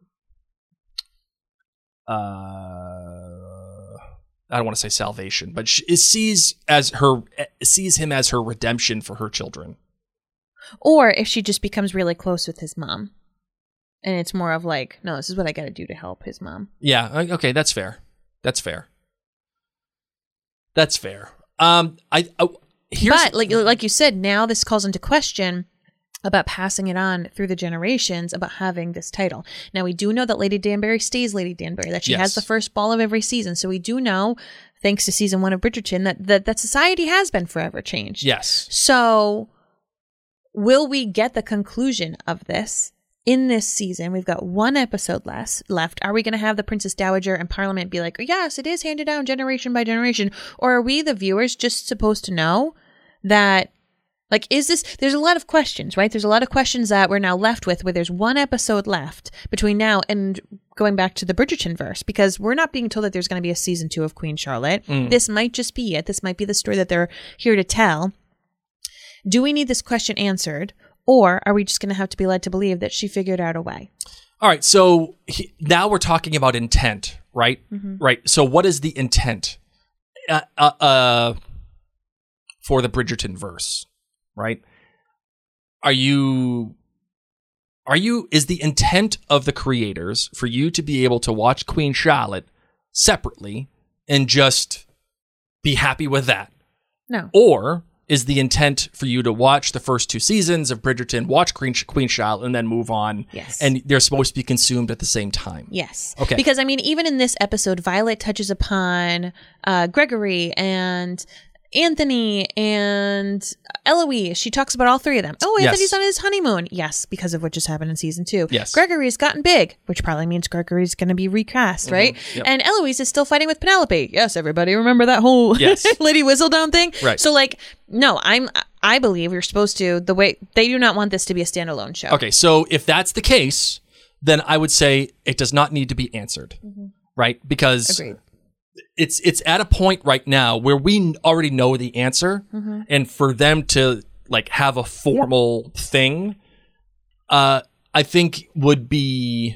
Uh, I don't want to say salvation, but she sees as her sees him as her redemption for her children. Or if she just becomes really close with his mom. And it's more of like, no, this is what I got to do to help his mom. Yeah. Okay, that's fair. That's fair. That's fair. Um, I oh, here's But like like you said, now this calls into question about passing it on through the generations, about having this title. Now, we do know that Lady Danbury stays Lady Danbury, that she Yes. has the first ball of every season. So we do know, thanks to season one of Bridgerton, that, that, that society has been forever changed. yes. So will we get the conclusion of this in this season? We've got one episode less left. Are we going to have the Princess Dowager and Parliament be like, yes, it is handed down generation by generation? Or are we, the viewers, just supposed to know that, like, is this, there's a lot of questions, right? There's a lot of questions that we're now left with where there's one episode left between now and going back to the Bridgerton verse, because we're not being told that there's going to be a season two of Queen Charlotte. Mm. This might just be it. This might be the story that they're here to tell. Do we need this question answered, or are we just going to have to be led to believe that she figured out a way? All right. So he, now we're talking about intent, right? Mm-hmm. Right. So what is the intent uh, uh, uh, for the Bridgerton verse, right? Are you, are you, is the intent of the creators for you to be able to watch Queen Charlotte separately and just be happy with that? No. Or is the intent for you to watch the first two seasons of Bridgerton, watch Queen, Queen Charlotte, and then move on? Yes. And they're supposed to be consumed at the same time? Yes. Okay. Because, I mean, even in this episode, Violet touches upon uh, Gregory and Anthony and Eloise. She talks about all three of them. Oh, Yes. Anthony's on his honeymoon. Yes, because of what just happened in season two. Yes. Gregory's gotten big, which probably means Gregory's going to be recast, right? Yep. And Eloise is still fighting with Penelope. Yes, everybody remember that whole Yes. Lady Whistledown thing? Right. So, like, no, I'm... I believe you're supposed to, the way, they do not want this to be a standalone show. Okay, so if that's the case, then I would say it does not need to be answered, right? Because Agreed. it's it's at a point right now where we already know the answer, and for them to like have a formal thing, uh, I think would be.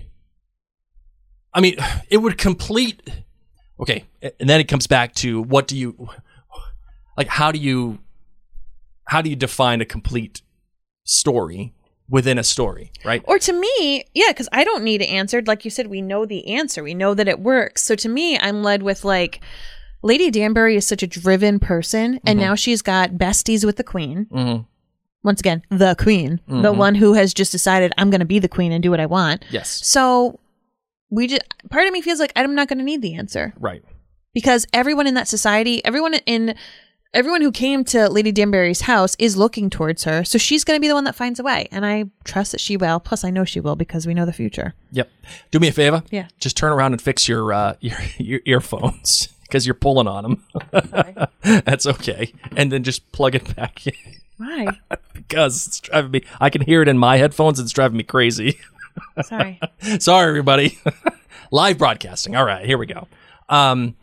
I mean, it would complete. Okay, and then it comes back to what do you, like, how do you, how do you define a complete story within a story, right? Or to me, yeah, because I don't need it answered. Like you said, we know the answer. We know that it works. So to me, I'm led with like, Lady Danbury is such a driven person, and now she's got besties with the queen. Mm-hmm. Once again, the queen, the one who has just decided I'm going to be the queen and do what I want. Yes. So we just, part of me feels like I'm not going to need the answer, Right. because everyone in that society, everyone in everyone who came to Lady Danbury's house is looking towards her. So she's going to be the one that finds a way. And I trust that she will. Plus, I know she will because we know the future. Yep. Do me a favor. Yeah. Just turn around and fix your uh, your, your earphones because you're pulling on them. That's okay. And then just plug it back in Why? because it's driving me. I can hear it in my headphones. It's driving me crazy. Sorry. Sorry, everybody. Live broadcasting. All right, here we go. Um,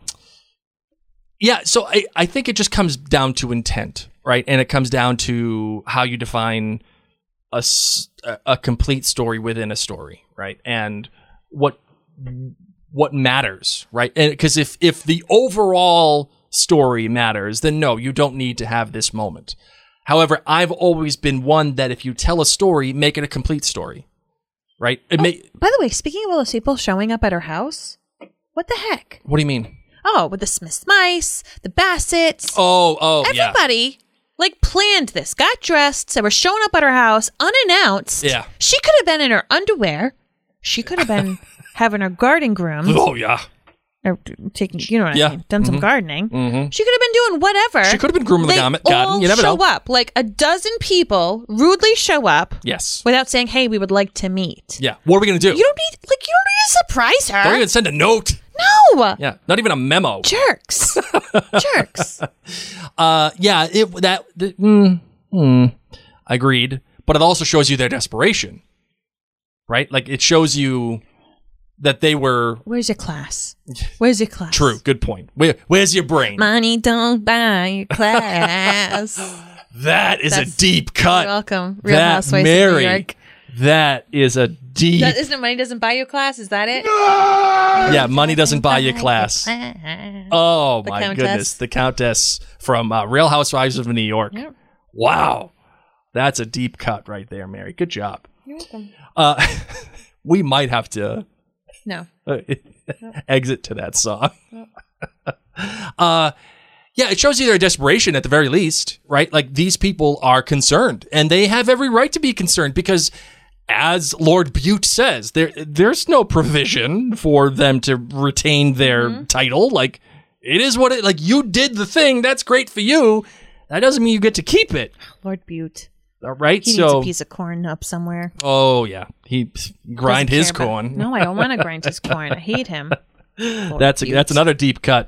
yeah, so I, I think it just comes down to intent, right? And it comes down to how you define a, s- a complete story within a story, right? And what what matters, right? And because if if the overall story matters, then no, you don't need to have this moment. However, I've always been one that if you tell a story, make it a complete story, right? It may. By the way, speaking of all those people showing up at her house, what the heck? What do you mean? Oh, with the Smith Mice, the Bassets, Oh, oh, yeah. everybody like planned this, got dressed, so we're showing up at her house unannounced. Yeah. She could have been in her underwear. She could have been having her garden groomed. Oh, yeah. Or taking, you know what Yeah. I mean, done some gardening. Mm-hmm. She could have been doing whatever. She could have been grooming the They garden. all You never show know. up. Like a dozen people rudely show up Yes. without saying, "Hey, we would like to meet." Yeah. What are we going to do? You don't need, like, you don't need to surprise her. Don't even send a note. No. Yeah. Not even a memo. Jerks. Jerks. Uh, yeah. It that. The, mm, mm, agreed. but it also shows you their desperation, right? Like it shows you that they were. Where's your class? Where's your class? True. Good point. Where, where's your brain? Money don't buy your class. That is That's- a deep cut. You're welcome. Real that Housewives Mary, of New York. that is a deep. That, isn't it money doesn't buy you class? Is that it? yeah, money doesn't buy you class. Oh The my Countess. goodness, the Countess from uh, Real Housewives of New York. Yep. Wow, that's a deep cut right there, Mary. Good job. You're welcome. Uh, we might have to No. uh, exit to that song. uh, yeah, it shows you their desperation at the very least, right? Like these people are concerned, and they have every right to be concerned because, as Lord Bute says, there there's no provision for them to retain their Mm-hmm. title. Like it is what it like. You did the thing. That's great for you. That doesn't mean you get to keep it. Lord Butte. All right. He so, needs a piece of corn up somewhere. oh yeah, he grind Doesn't his care about- corn. No, I don't want to grind his corn. I hate him. Lord that's a, Butte. that's another deep cut.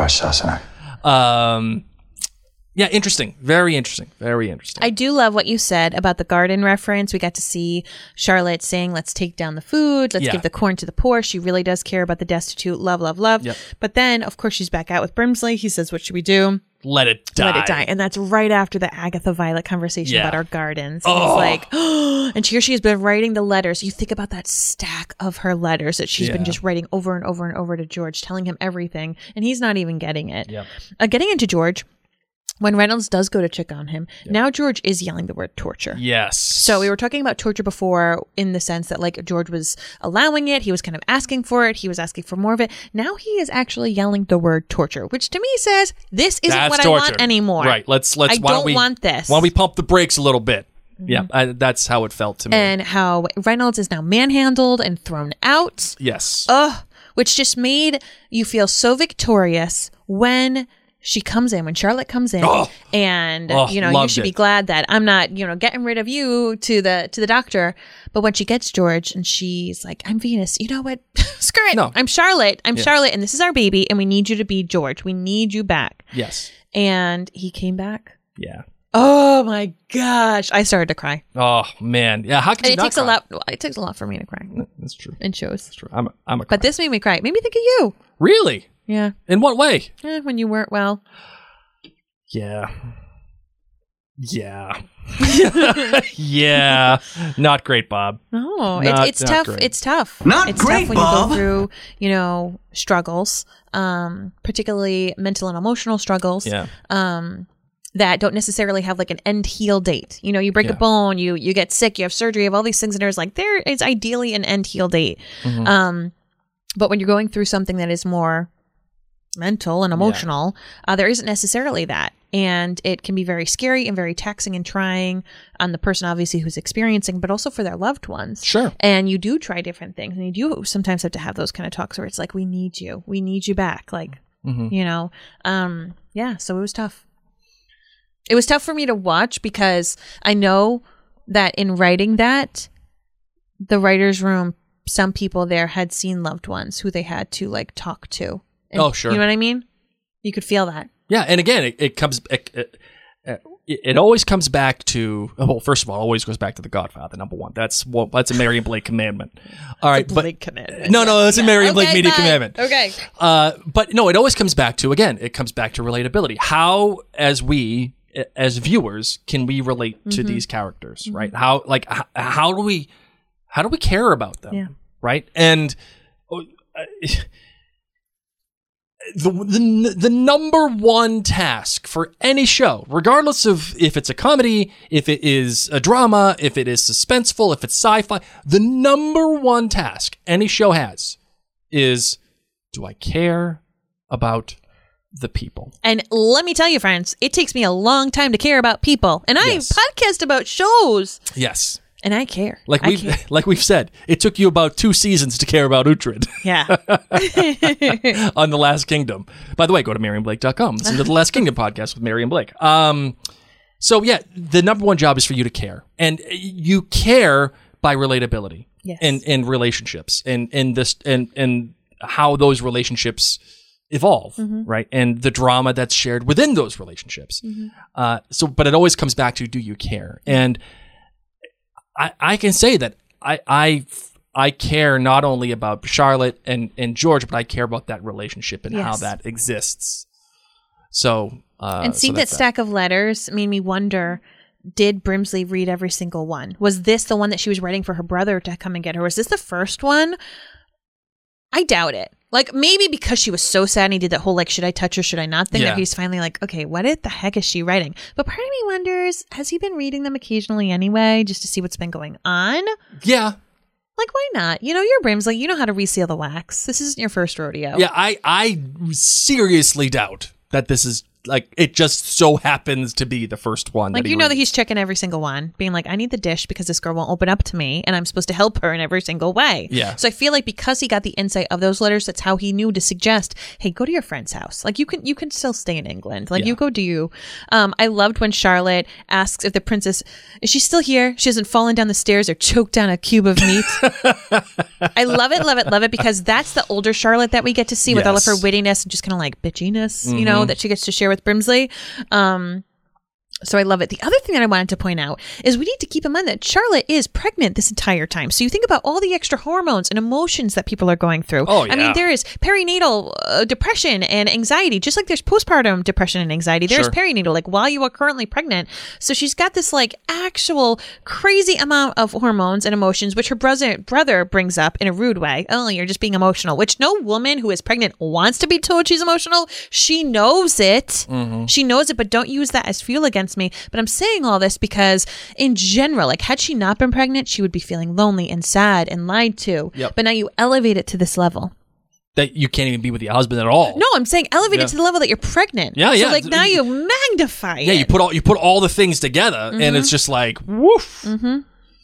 Um, yeah, interesting. Very interesting. Very interesting. I do love what you said about the garden reference. We got to see Charlotte saying, let's take down the food. Let's Yeah. give the corn to the poor. She really does care about the destitute. Love, love, love. Yep. But then, of course, she's back out with Brimsley. He says, what should we do? Let it die. Let it die. And that's right after the Agatha Violet conversation Yeah. about our gardens. And Oh. It's like, and here she has been writing the letters. You think about that stack of her letters that she's Yeah. been just writing over and over and over to George, telling him everything. And he's not even getting it. Yep. Uh, getting into George, when Reynolds does go to check on him, now George is yelling the word torture. Yes. So we were talking about torture before in the sense that like George was allowing it. He was kind of asking for it. He was asking for more of it. Now he is actually yelling the word torture, which to me says this isn't That's what torture. I want anymore. Right. Let's let's. I why don't we, want this. Why don't we pump the brakes a little bit? Yeah, I, that's how it felt to me. And how Reynolds is now manhandled and thrown out. yes. Ugh. Which just made you feel so victorious when she comes in, when Charlotte comes in, Oh. and Oh, you know you loved should be it. glad that I'm not, you know, getting rid of you to the to the doctor. But when she gets George and she's like, "I'm Venus," you know what? Screw it. No. I'm Charlotte. I'm Yeah. Charlotte, and this is our baby, and we need you to be George. We need you back. yes. And he came back. Yeah. Oh my gosh! I started to cry. Oh man. Yeah. How can And you it not takes a cry? lot. It takes a lot for me to cry That's true. in shows. That's true. I'm a, I'm a. But this made me cry. It made me think of you. really? Yeah. In what way? Eh, when you weren't well. Yeah. Yeah. yeah. Not great, Bob. No, Not- it's it's not tough. great. It's tough. Not it's great, tough when Bob. you go through, you know, struggles, um, particularly mental and emotional struggles. Yeah. Um, that don't necessarily have like an end heal date. You know, you break Yeah. a bone, you you get sick, you have surgery, you have all these things, and there's like there is ideally an end heal date. Mhm. Um, but when you're going through something that is more mental and emotional, uh, there isn't necessarily that. And it can be very scary and very taxing and trying on the person, obviously, who's experiencing, but also for their loved ones. Sure. And you do try different things. And you do sometimes have to have those kind of talks where it's like, we need you. We need you back. Like, Mhm. you know, um, yeah. So it was tough. It was tough for me to watch because I know that in writing that, the writer's room, some people there had seen loved ones who they had to like talk to. And, Oh, sure. You know what I mean? You could feel that. Yeah, and again, it, it comes. It, it, it always comes back to. Well, first of all, it always goes back to The Godfather. Number one, that's well, that's a Mary and Blake commandment. All right, but commandment. no, no, that's a Mary and Blake Okay, media fine. commandment. Okay. Uh, but no, it always comes back to again. It comes back to relatability. How, as we, as viewers, can we relate to Mm-hmm. these characters? Right? How, like, how, how do we, how do we care about them? Yeah. Right? And. Uh, The, the the number one task for any show, regardless of if it's a comedy, if it is a drama, if it is suspenseful, if it's sci-fi, the number one task any show has is, do I care about the people? And let me tell you, friends, it takes me a long time to care about people. And I Yes. podcast about shows. Yes. And I care. Like I we've care. like we've said, it took you about two seasons to care about Uhtred Yeah. on The Last Kingdom. By the way, go to Mary and Blake dot com. Listen to The Last Kingdom podcast with Mary and Blake. Um, so yeah, the number one job is for you to care, and you care by relatability Yes. and and relationships, and and this and and how those relationships evolve, Mm-hmm. right? And the drama that's shared within those relationships. Mm-hmm. Uh, so, but it always comes back to, do you care? And I, I can say that I, I, I care not only about Charlotte and, and George, but I care about that relationship and Yes. how that exists. So, uh, And seeing so that that's stack of letters made me wonder, did Brimsley read every single one? Was this the one that she was writing for her brother to come and get her? Was this the first one? I doubt it. Like, maybe because she was so sad and he did that whole, like, should I touch her, should I not thing, Yeah. that he's finally like, okay, what the heck is she writing? But part of me wonders, has he been reading them occasionally anyway, just to see what's been going on? Yeah. Like, why not? You know, you're Brimsley. You know how to reseal the wax. This isn't your first rodeo. Yeah, I, I seriously doubt that this is, like, it just so happens to be the first one. Like, that he you know that reads. he's checking every single one, being like, I need the dish because this girl won't open up to me and I'm supposed to help her in every single way. Yeah. So I feel like because he got the insight of those letters, that's how he knew to suggest, hey, go to your friend's house. Like, you can you can still stay in England. Like, Yeah. you go do you. Um, I loved when Charlotte asks if the princess, is she still here? She hasn't fallen down the stairs or choked down a cube of meat. I love it, love it, love it, because that's the older Charlotte that we get to see with all of her Yes. wittiness and just kind of like bitchiness, you know, that she gets to share with Brimsley. Um, so I love it. The other thing that I wanted to point out is we need to keep in mind that Charlotte is pregnant this entire time. So you think about all the extra hormones and emotions that people are going through. Oh, I mean, yeah. there is perinatal uh, depression and anxiety, just like there's postpartum depression and anxiety. There's Sure. perinatal, like while you are currently pregnant. So she's got this like actual crazy amount of hormones and emotions, which her brother brother brings up in a rude way. Oh, you're just being emotional, which no woman who is pregnant wants to be told she's emotional. She knows it. Mm-hmm. She knows it, but don't use that as fuel against me. But I'm saying all this because in general, like had she not been pregnant, she would be feeling lonely and sad and lied to. Yep. But now you elevate it to this level. That you can't even be with your husband at all. No, I'm saying elevate Yeah. it to the level that you're pregnant. Yeah, so yeah. like now you magnify it. Yeah, you put all you put all the things together, and it's just like woof. Mm-hmm.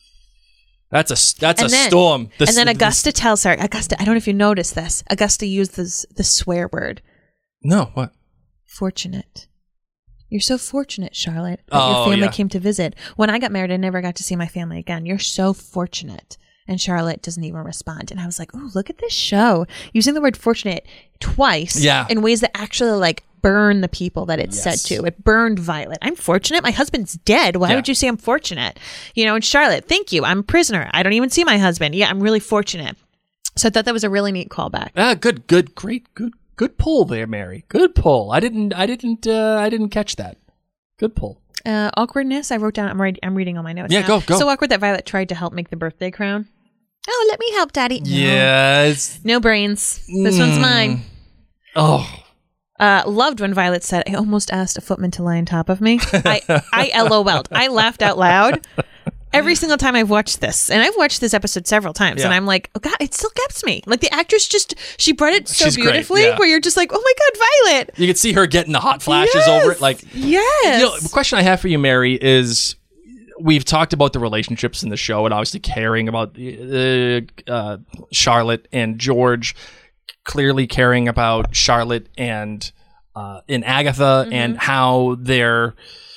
That's a that's And a then- storm. This- and then this- Augusta tells her, Augusta, I don't know if you noticed this. Augusta used this, the swear word, No, what? fortunate. You're so fortunate, Charlotte, that Oh, your family yeah. came to visit. When I got married, I never got to see my family again. You're so fortunate. And Charlotte doesn't even respond. And I was like, oh, look at this show. Using the word fortunate twice Yeah. in ways that actually like burn the people that it's Yes. said to. It burned Violet. I'm fortunate. My husband's dead. Why Yeah. would you say I'm fortunate? You know, and Charlotte, thank you. I'm a prisoner. I don't even see my husband. Yeah, I'm really fortunate. So I thought that was a really neat callback. Ah, good, good, great, good, good pull there, Mary. Good pull. I didn't, I didn't, uh, I didn't catch that. Good pull. Uh, awkwardness. I wrote down. I'm, read, I'm reading all my notes. Yeah, now. go, go. So awkward that Violet tried to help make the birthday crown. Oh, let me help, Daddy. No. Yes. No brains. This one's Mm. mine. Oh, Uh, loved when Violet said, I almost asked a footman to lie on top of me. I, I LOL'd. I laughed out loud every single time I've watched this. And I've watched this episode several times. Yeah. And I'm like, oh God, it still gets me. Like the actress just, she brought it so She's great, beautifully yeah. where you're just like, oh my God, Violet. you can see her getting the hot flashes Yes. over it. Like, Yes. you know, the question I have for you, Mary, is we've talked about the relationships in the show and obviously caring about uh, uh, Charlotte and George, clearly caring about Charlotte and uh, and Agatha Mm-hmm. and how they're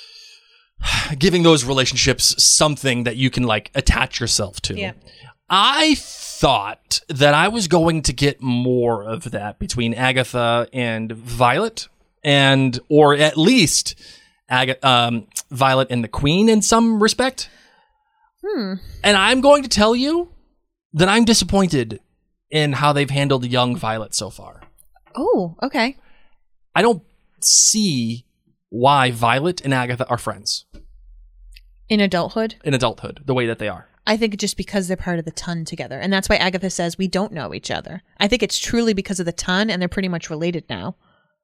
giving those relationships something that you can like attach yourself to. Yeah. I thought that I was going to get more of that between Agatha and Violet, and or at least Aga- um, Violet and the Queen in some respect. Hmm. And I'm going to tell you that I'm disappointed in how they've handled young Violet so far. Oh, okay. I don't see why Violet and Agatha are friends In adulthood, in adulthood the way that they are. I think just because they're part of the ton together. And that's why Agatha says we don't know each other. I think it's truly because of the ton and they're pretty much related now.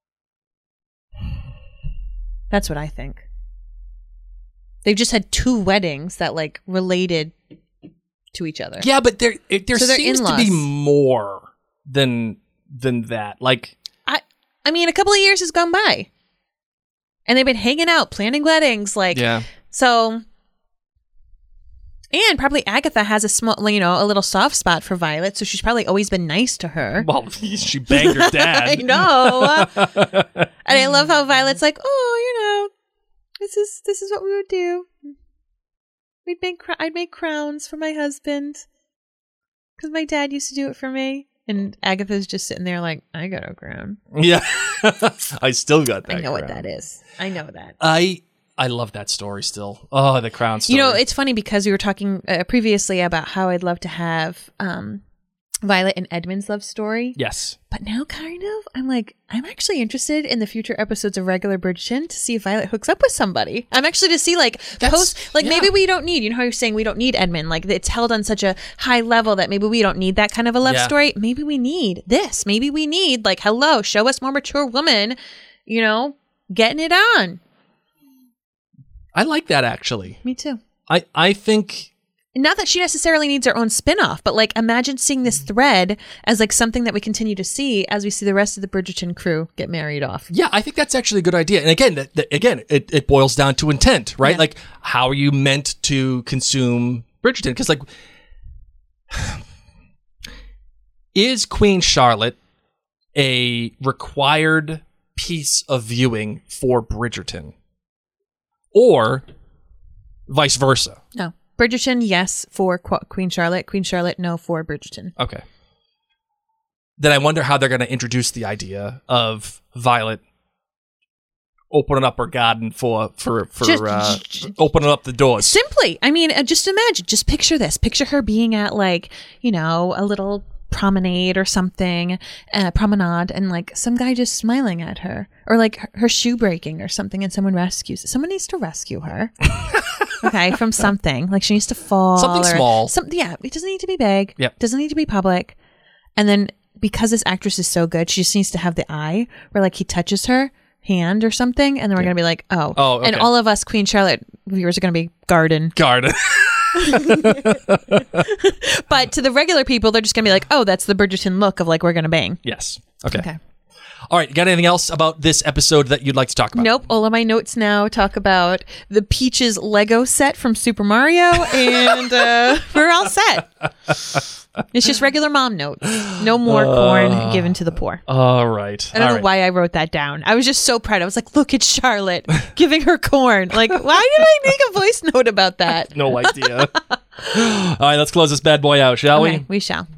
That's what I think. They've just had two weddings that like related to each other. Yeah, but there it, there So they're seems to be in-laws. more than than that. Like I I mean, a couple of years has gone by. And they've been hanging out, planning weddings, like yeah. so. And probably Agatha has a small, you know, a little soft spot for Violet, so she's probably always been nice to her. Well, she banged her I dad. know. And I love how Violet's like, oh, you know, this is this is what we would do. We'd make cr- I'd make crowns for my husband because my dad used to do it for me. And Agatha's just sitting there like, I got a crown. Yeah. I still got that. I know what crown. that is. I know that. I I love that story still. Oh, the Crown story. You know, it's funny because we were talking uh, previously about how I'd love to have um, Violet and Edmund's love story. Yes. But now kind of, I'm like, I'm actually interested in the future episodes of regular Bridgerton to see if Violet hooks up with somebody. I'm actually to see like That's- post, like yeah. maybe we don't need, you know how you're saying we don't need Edmund. Like it's held on such a high level that maybe we don't need that kind of a love Yeah. story. Maybe we need this. Maybe we need like, hello, show us more mature woman, you know, getting it on. I like that, actually. Me too. I, I think... Not that she necessarily needs her own spin-off, but like imagine seeing this thread as like something that we continue to see as we see the rest of the Bridgerton crew get married off. Yeah, I think that's actually a good idea. And again, that, that- again, it, it boils down to intent, right? Yeah. Like, how are you meant to consume Bridgerton? Because, like, is Queen Charlotte a required piece of viewing for Bridgerton? Or vice versa? No. Bridgerton, yes, for Qu- Queen Charlotte. Queen Charlotte, no, for Bridgerton. Okay. Then I wonder how they're going to introduce the idea of Violet opening up her garden for for for Just- uh, j- opening up the doors. Simply, I mean, uh, just imagine, just picture this. Picture her being at like, you know, a little promenade or something, uh, promenade, and like some guy just smiling at her, or like her, her shoe breaking or something, and someone rescues. Someone needs to rescue her. Okay, from something like she needs to fall. Something or small. Some, yeah, it doesn't need to be big. Yep. Doesn't need to be public. And then because this actress is so good, she just needs to have the eye where like he touches her hand or something, and then we're gonna be like, oh, Oh, and okay. all of us Queen Charlotte viewers are gonna be garden. Garden. But to the regular people, they're just gonna be like, oh, that's the Bridgerton look of like we're gonna bang. Yes. Okay. Okay. All right. You got anything else about this episode that you'd like to talk about? Nope. All of my notes now talk about the Peaches Lego set from Super Mario, and uh, we're all set. It's just regular mom notes. No more corn given to the poor. All right. I don't All know right. why I wrote that down. I was just so proud. I was like, look at Charlotte giving her corn. Like, why did I make a voice note about that? No idea. All right. Let's close this bad boy out, shall Okay, we? we shall.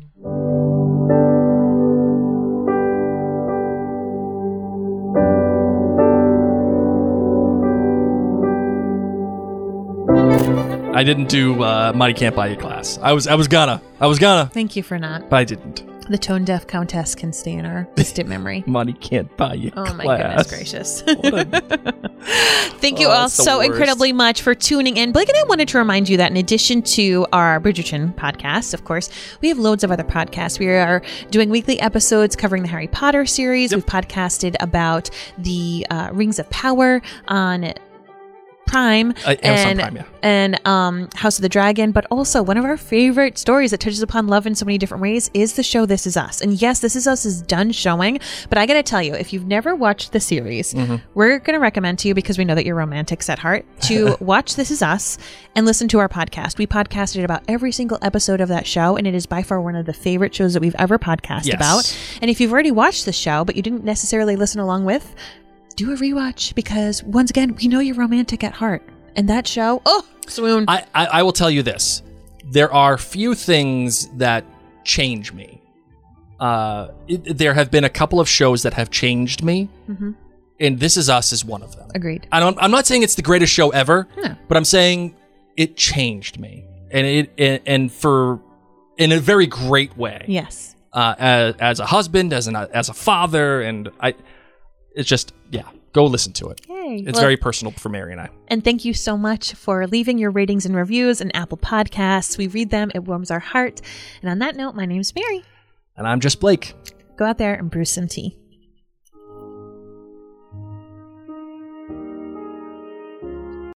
I didn't do uh, Money Can't Buy You class. I was I was gonna. I was gonna, Thank you for not. but I didn't. The tone deaf countess can stay in our distant memory. Money Can't Buy You Oh class. my goodness gracious. What a- Thank you Oh, all it's the so worst. incredibly much for tuning in. Blake and I wanted to remind you that in addition to our Bridgerton podcast, of course, we have loads of other podcasts. We are doing weekly episodes covering the Harry Potter series. We've podcasted about the uh, Rings of Power on Prime, Uh, Amazon and Prime, yeah. and um, House of the Dragon, but also one of our favorite stories that touches upon love in so many different ways is the show This Is Us. And yes, This Is Us is done showing, but I gotta tell you, if you've never watched the series, Mm-hmm. we're gonna recommend to you, because we know that you're romantics at heart, to watch This Is Us and listen to our podcast. We podcasted about every single episode of that show, and it is by far one of the favorite shows that we've ever podcasted Yes. about. And if you've already watched the show, but you didn't necessarily listen along with, do a rewatch, because once again, we know you're romantic at heart. And that show, oh, swoon. I, I, I will tell you this. There are few things that change me. Uh, it, there have been a couple of shows that have changed me, Mm-hmm. and This Is Us is one of them. Agreed. I don't, I'm not saying it's the greatest show ever, No. but I'm saying it changed me, and it and, and for in a very great way. Yes. Uh, as, as a husband, as an as a father, and I, it's just yeah. Go listen to it. Yay. It's Well, very personal for Mary and I. And thank you so much for leaving your ratings and reviews in Apple Podcasts. We read them. It warms our heart. And on that note, my name's Mary. And I'm just Blake. Go out there and brew some tea.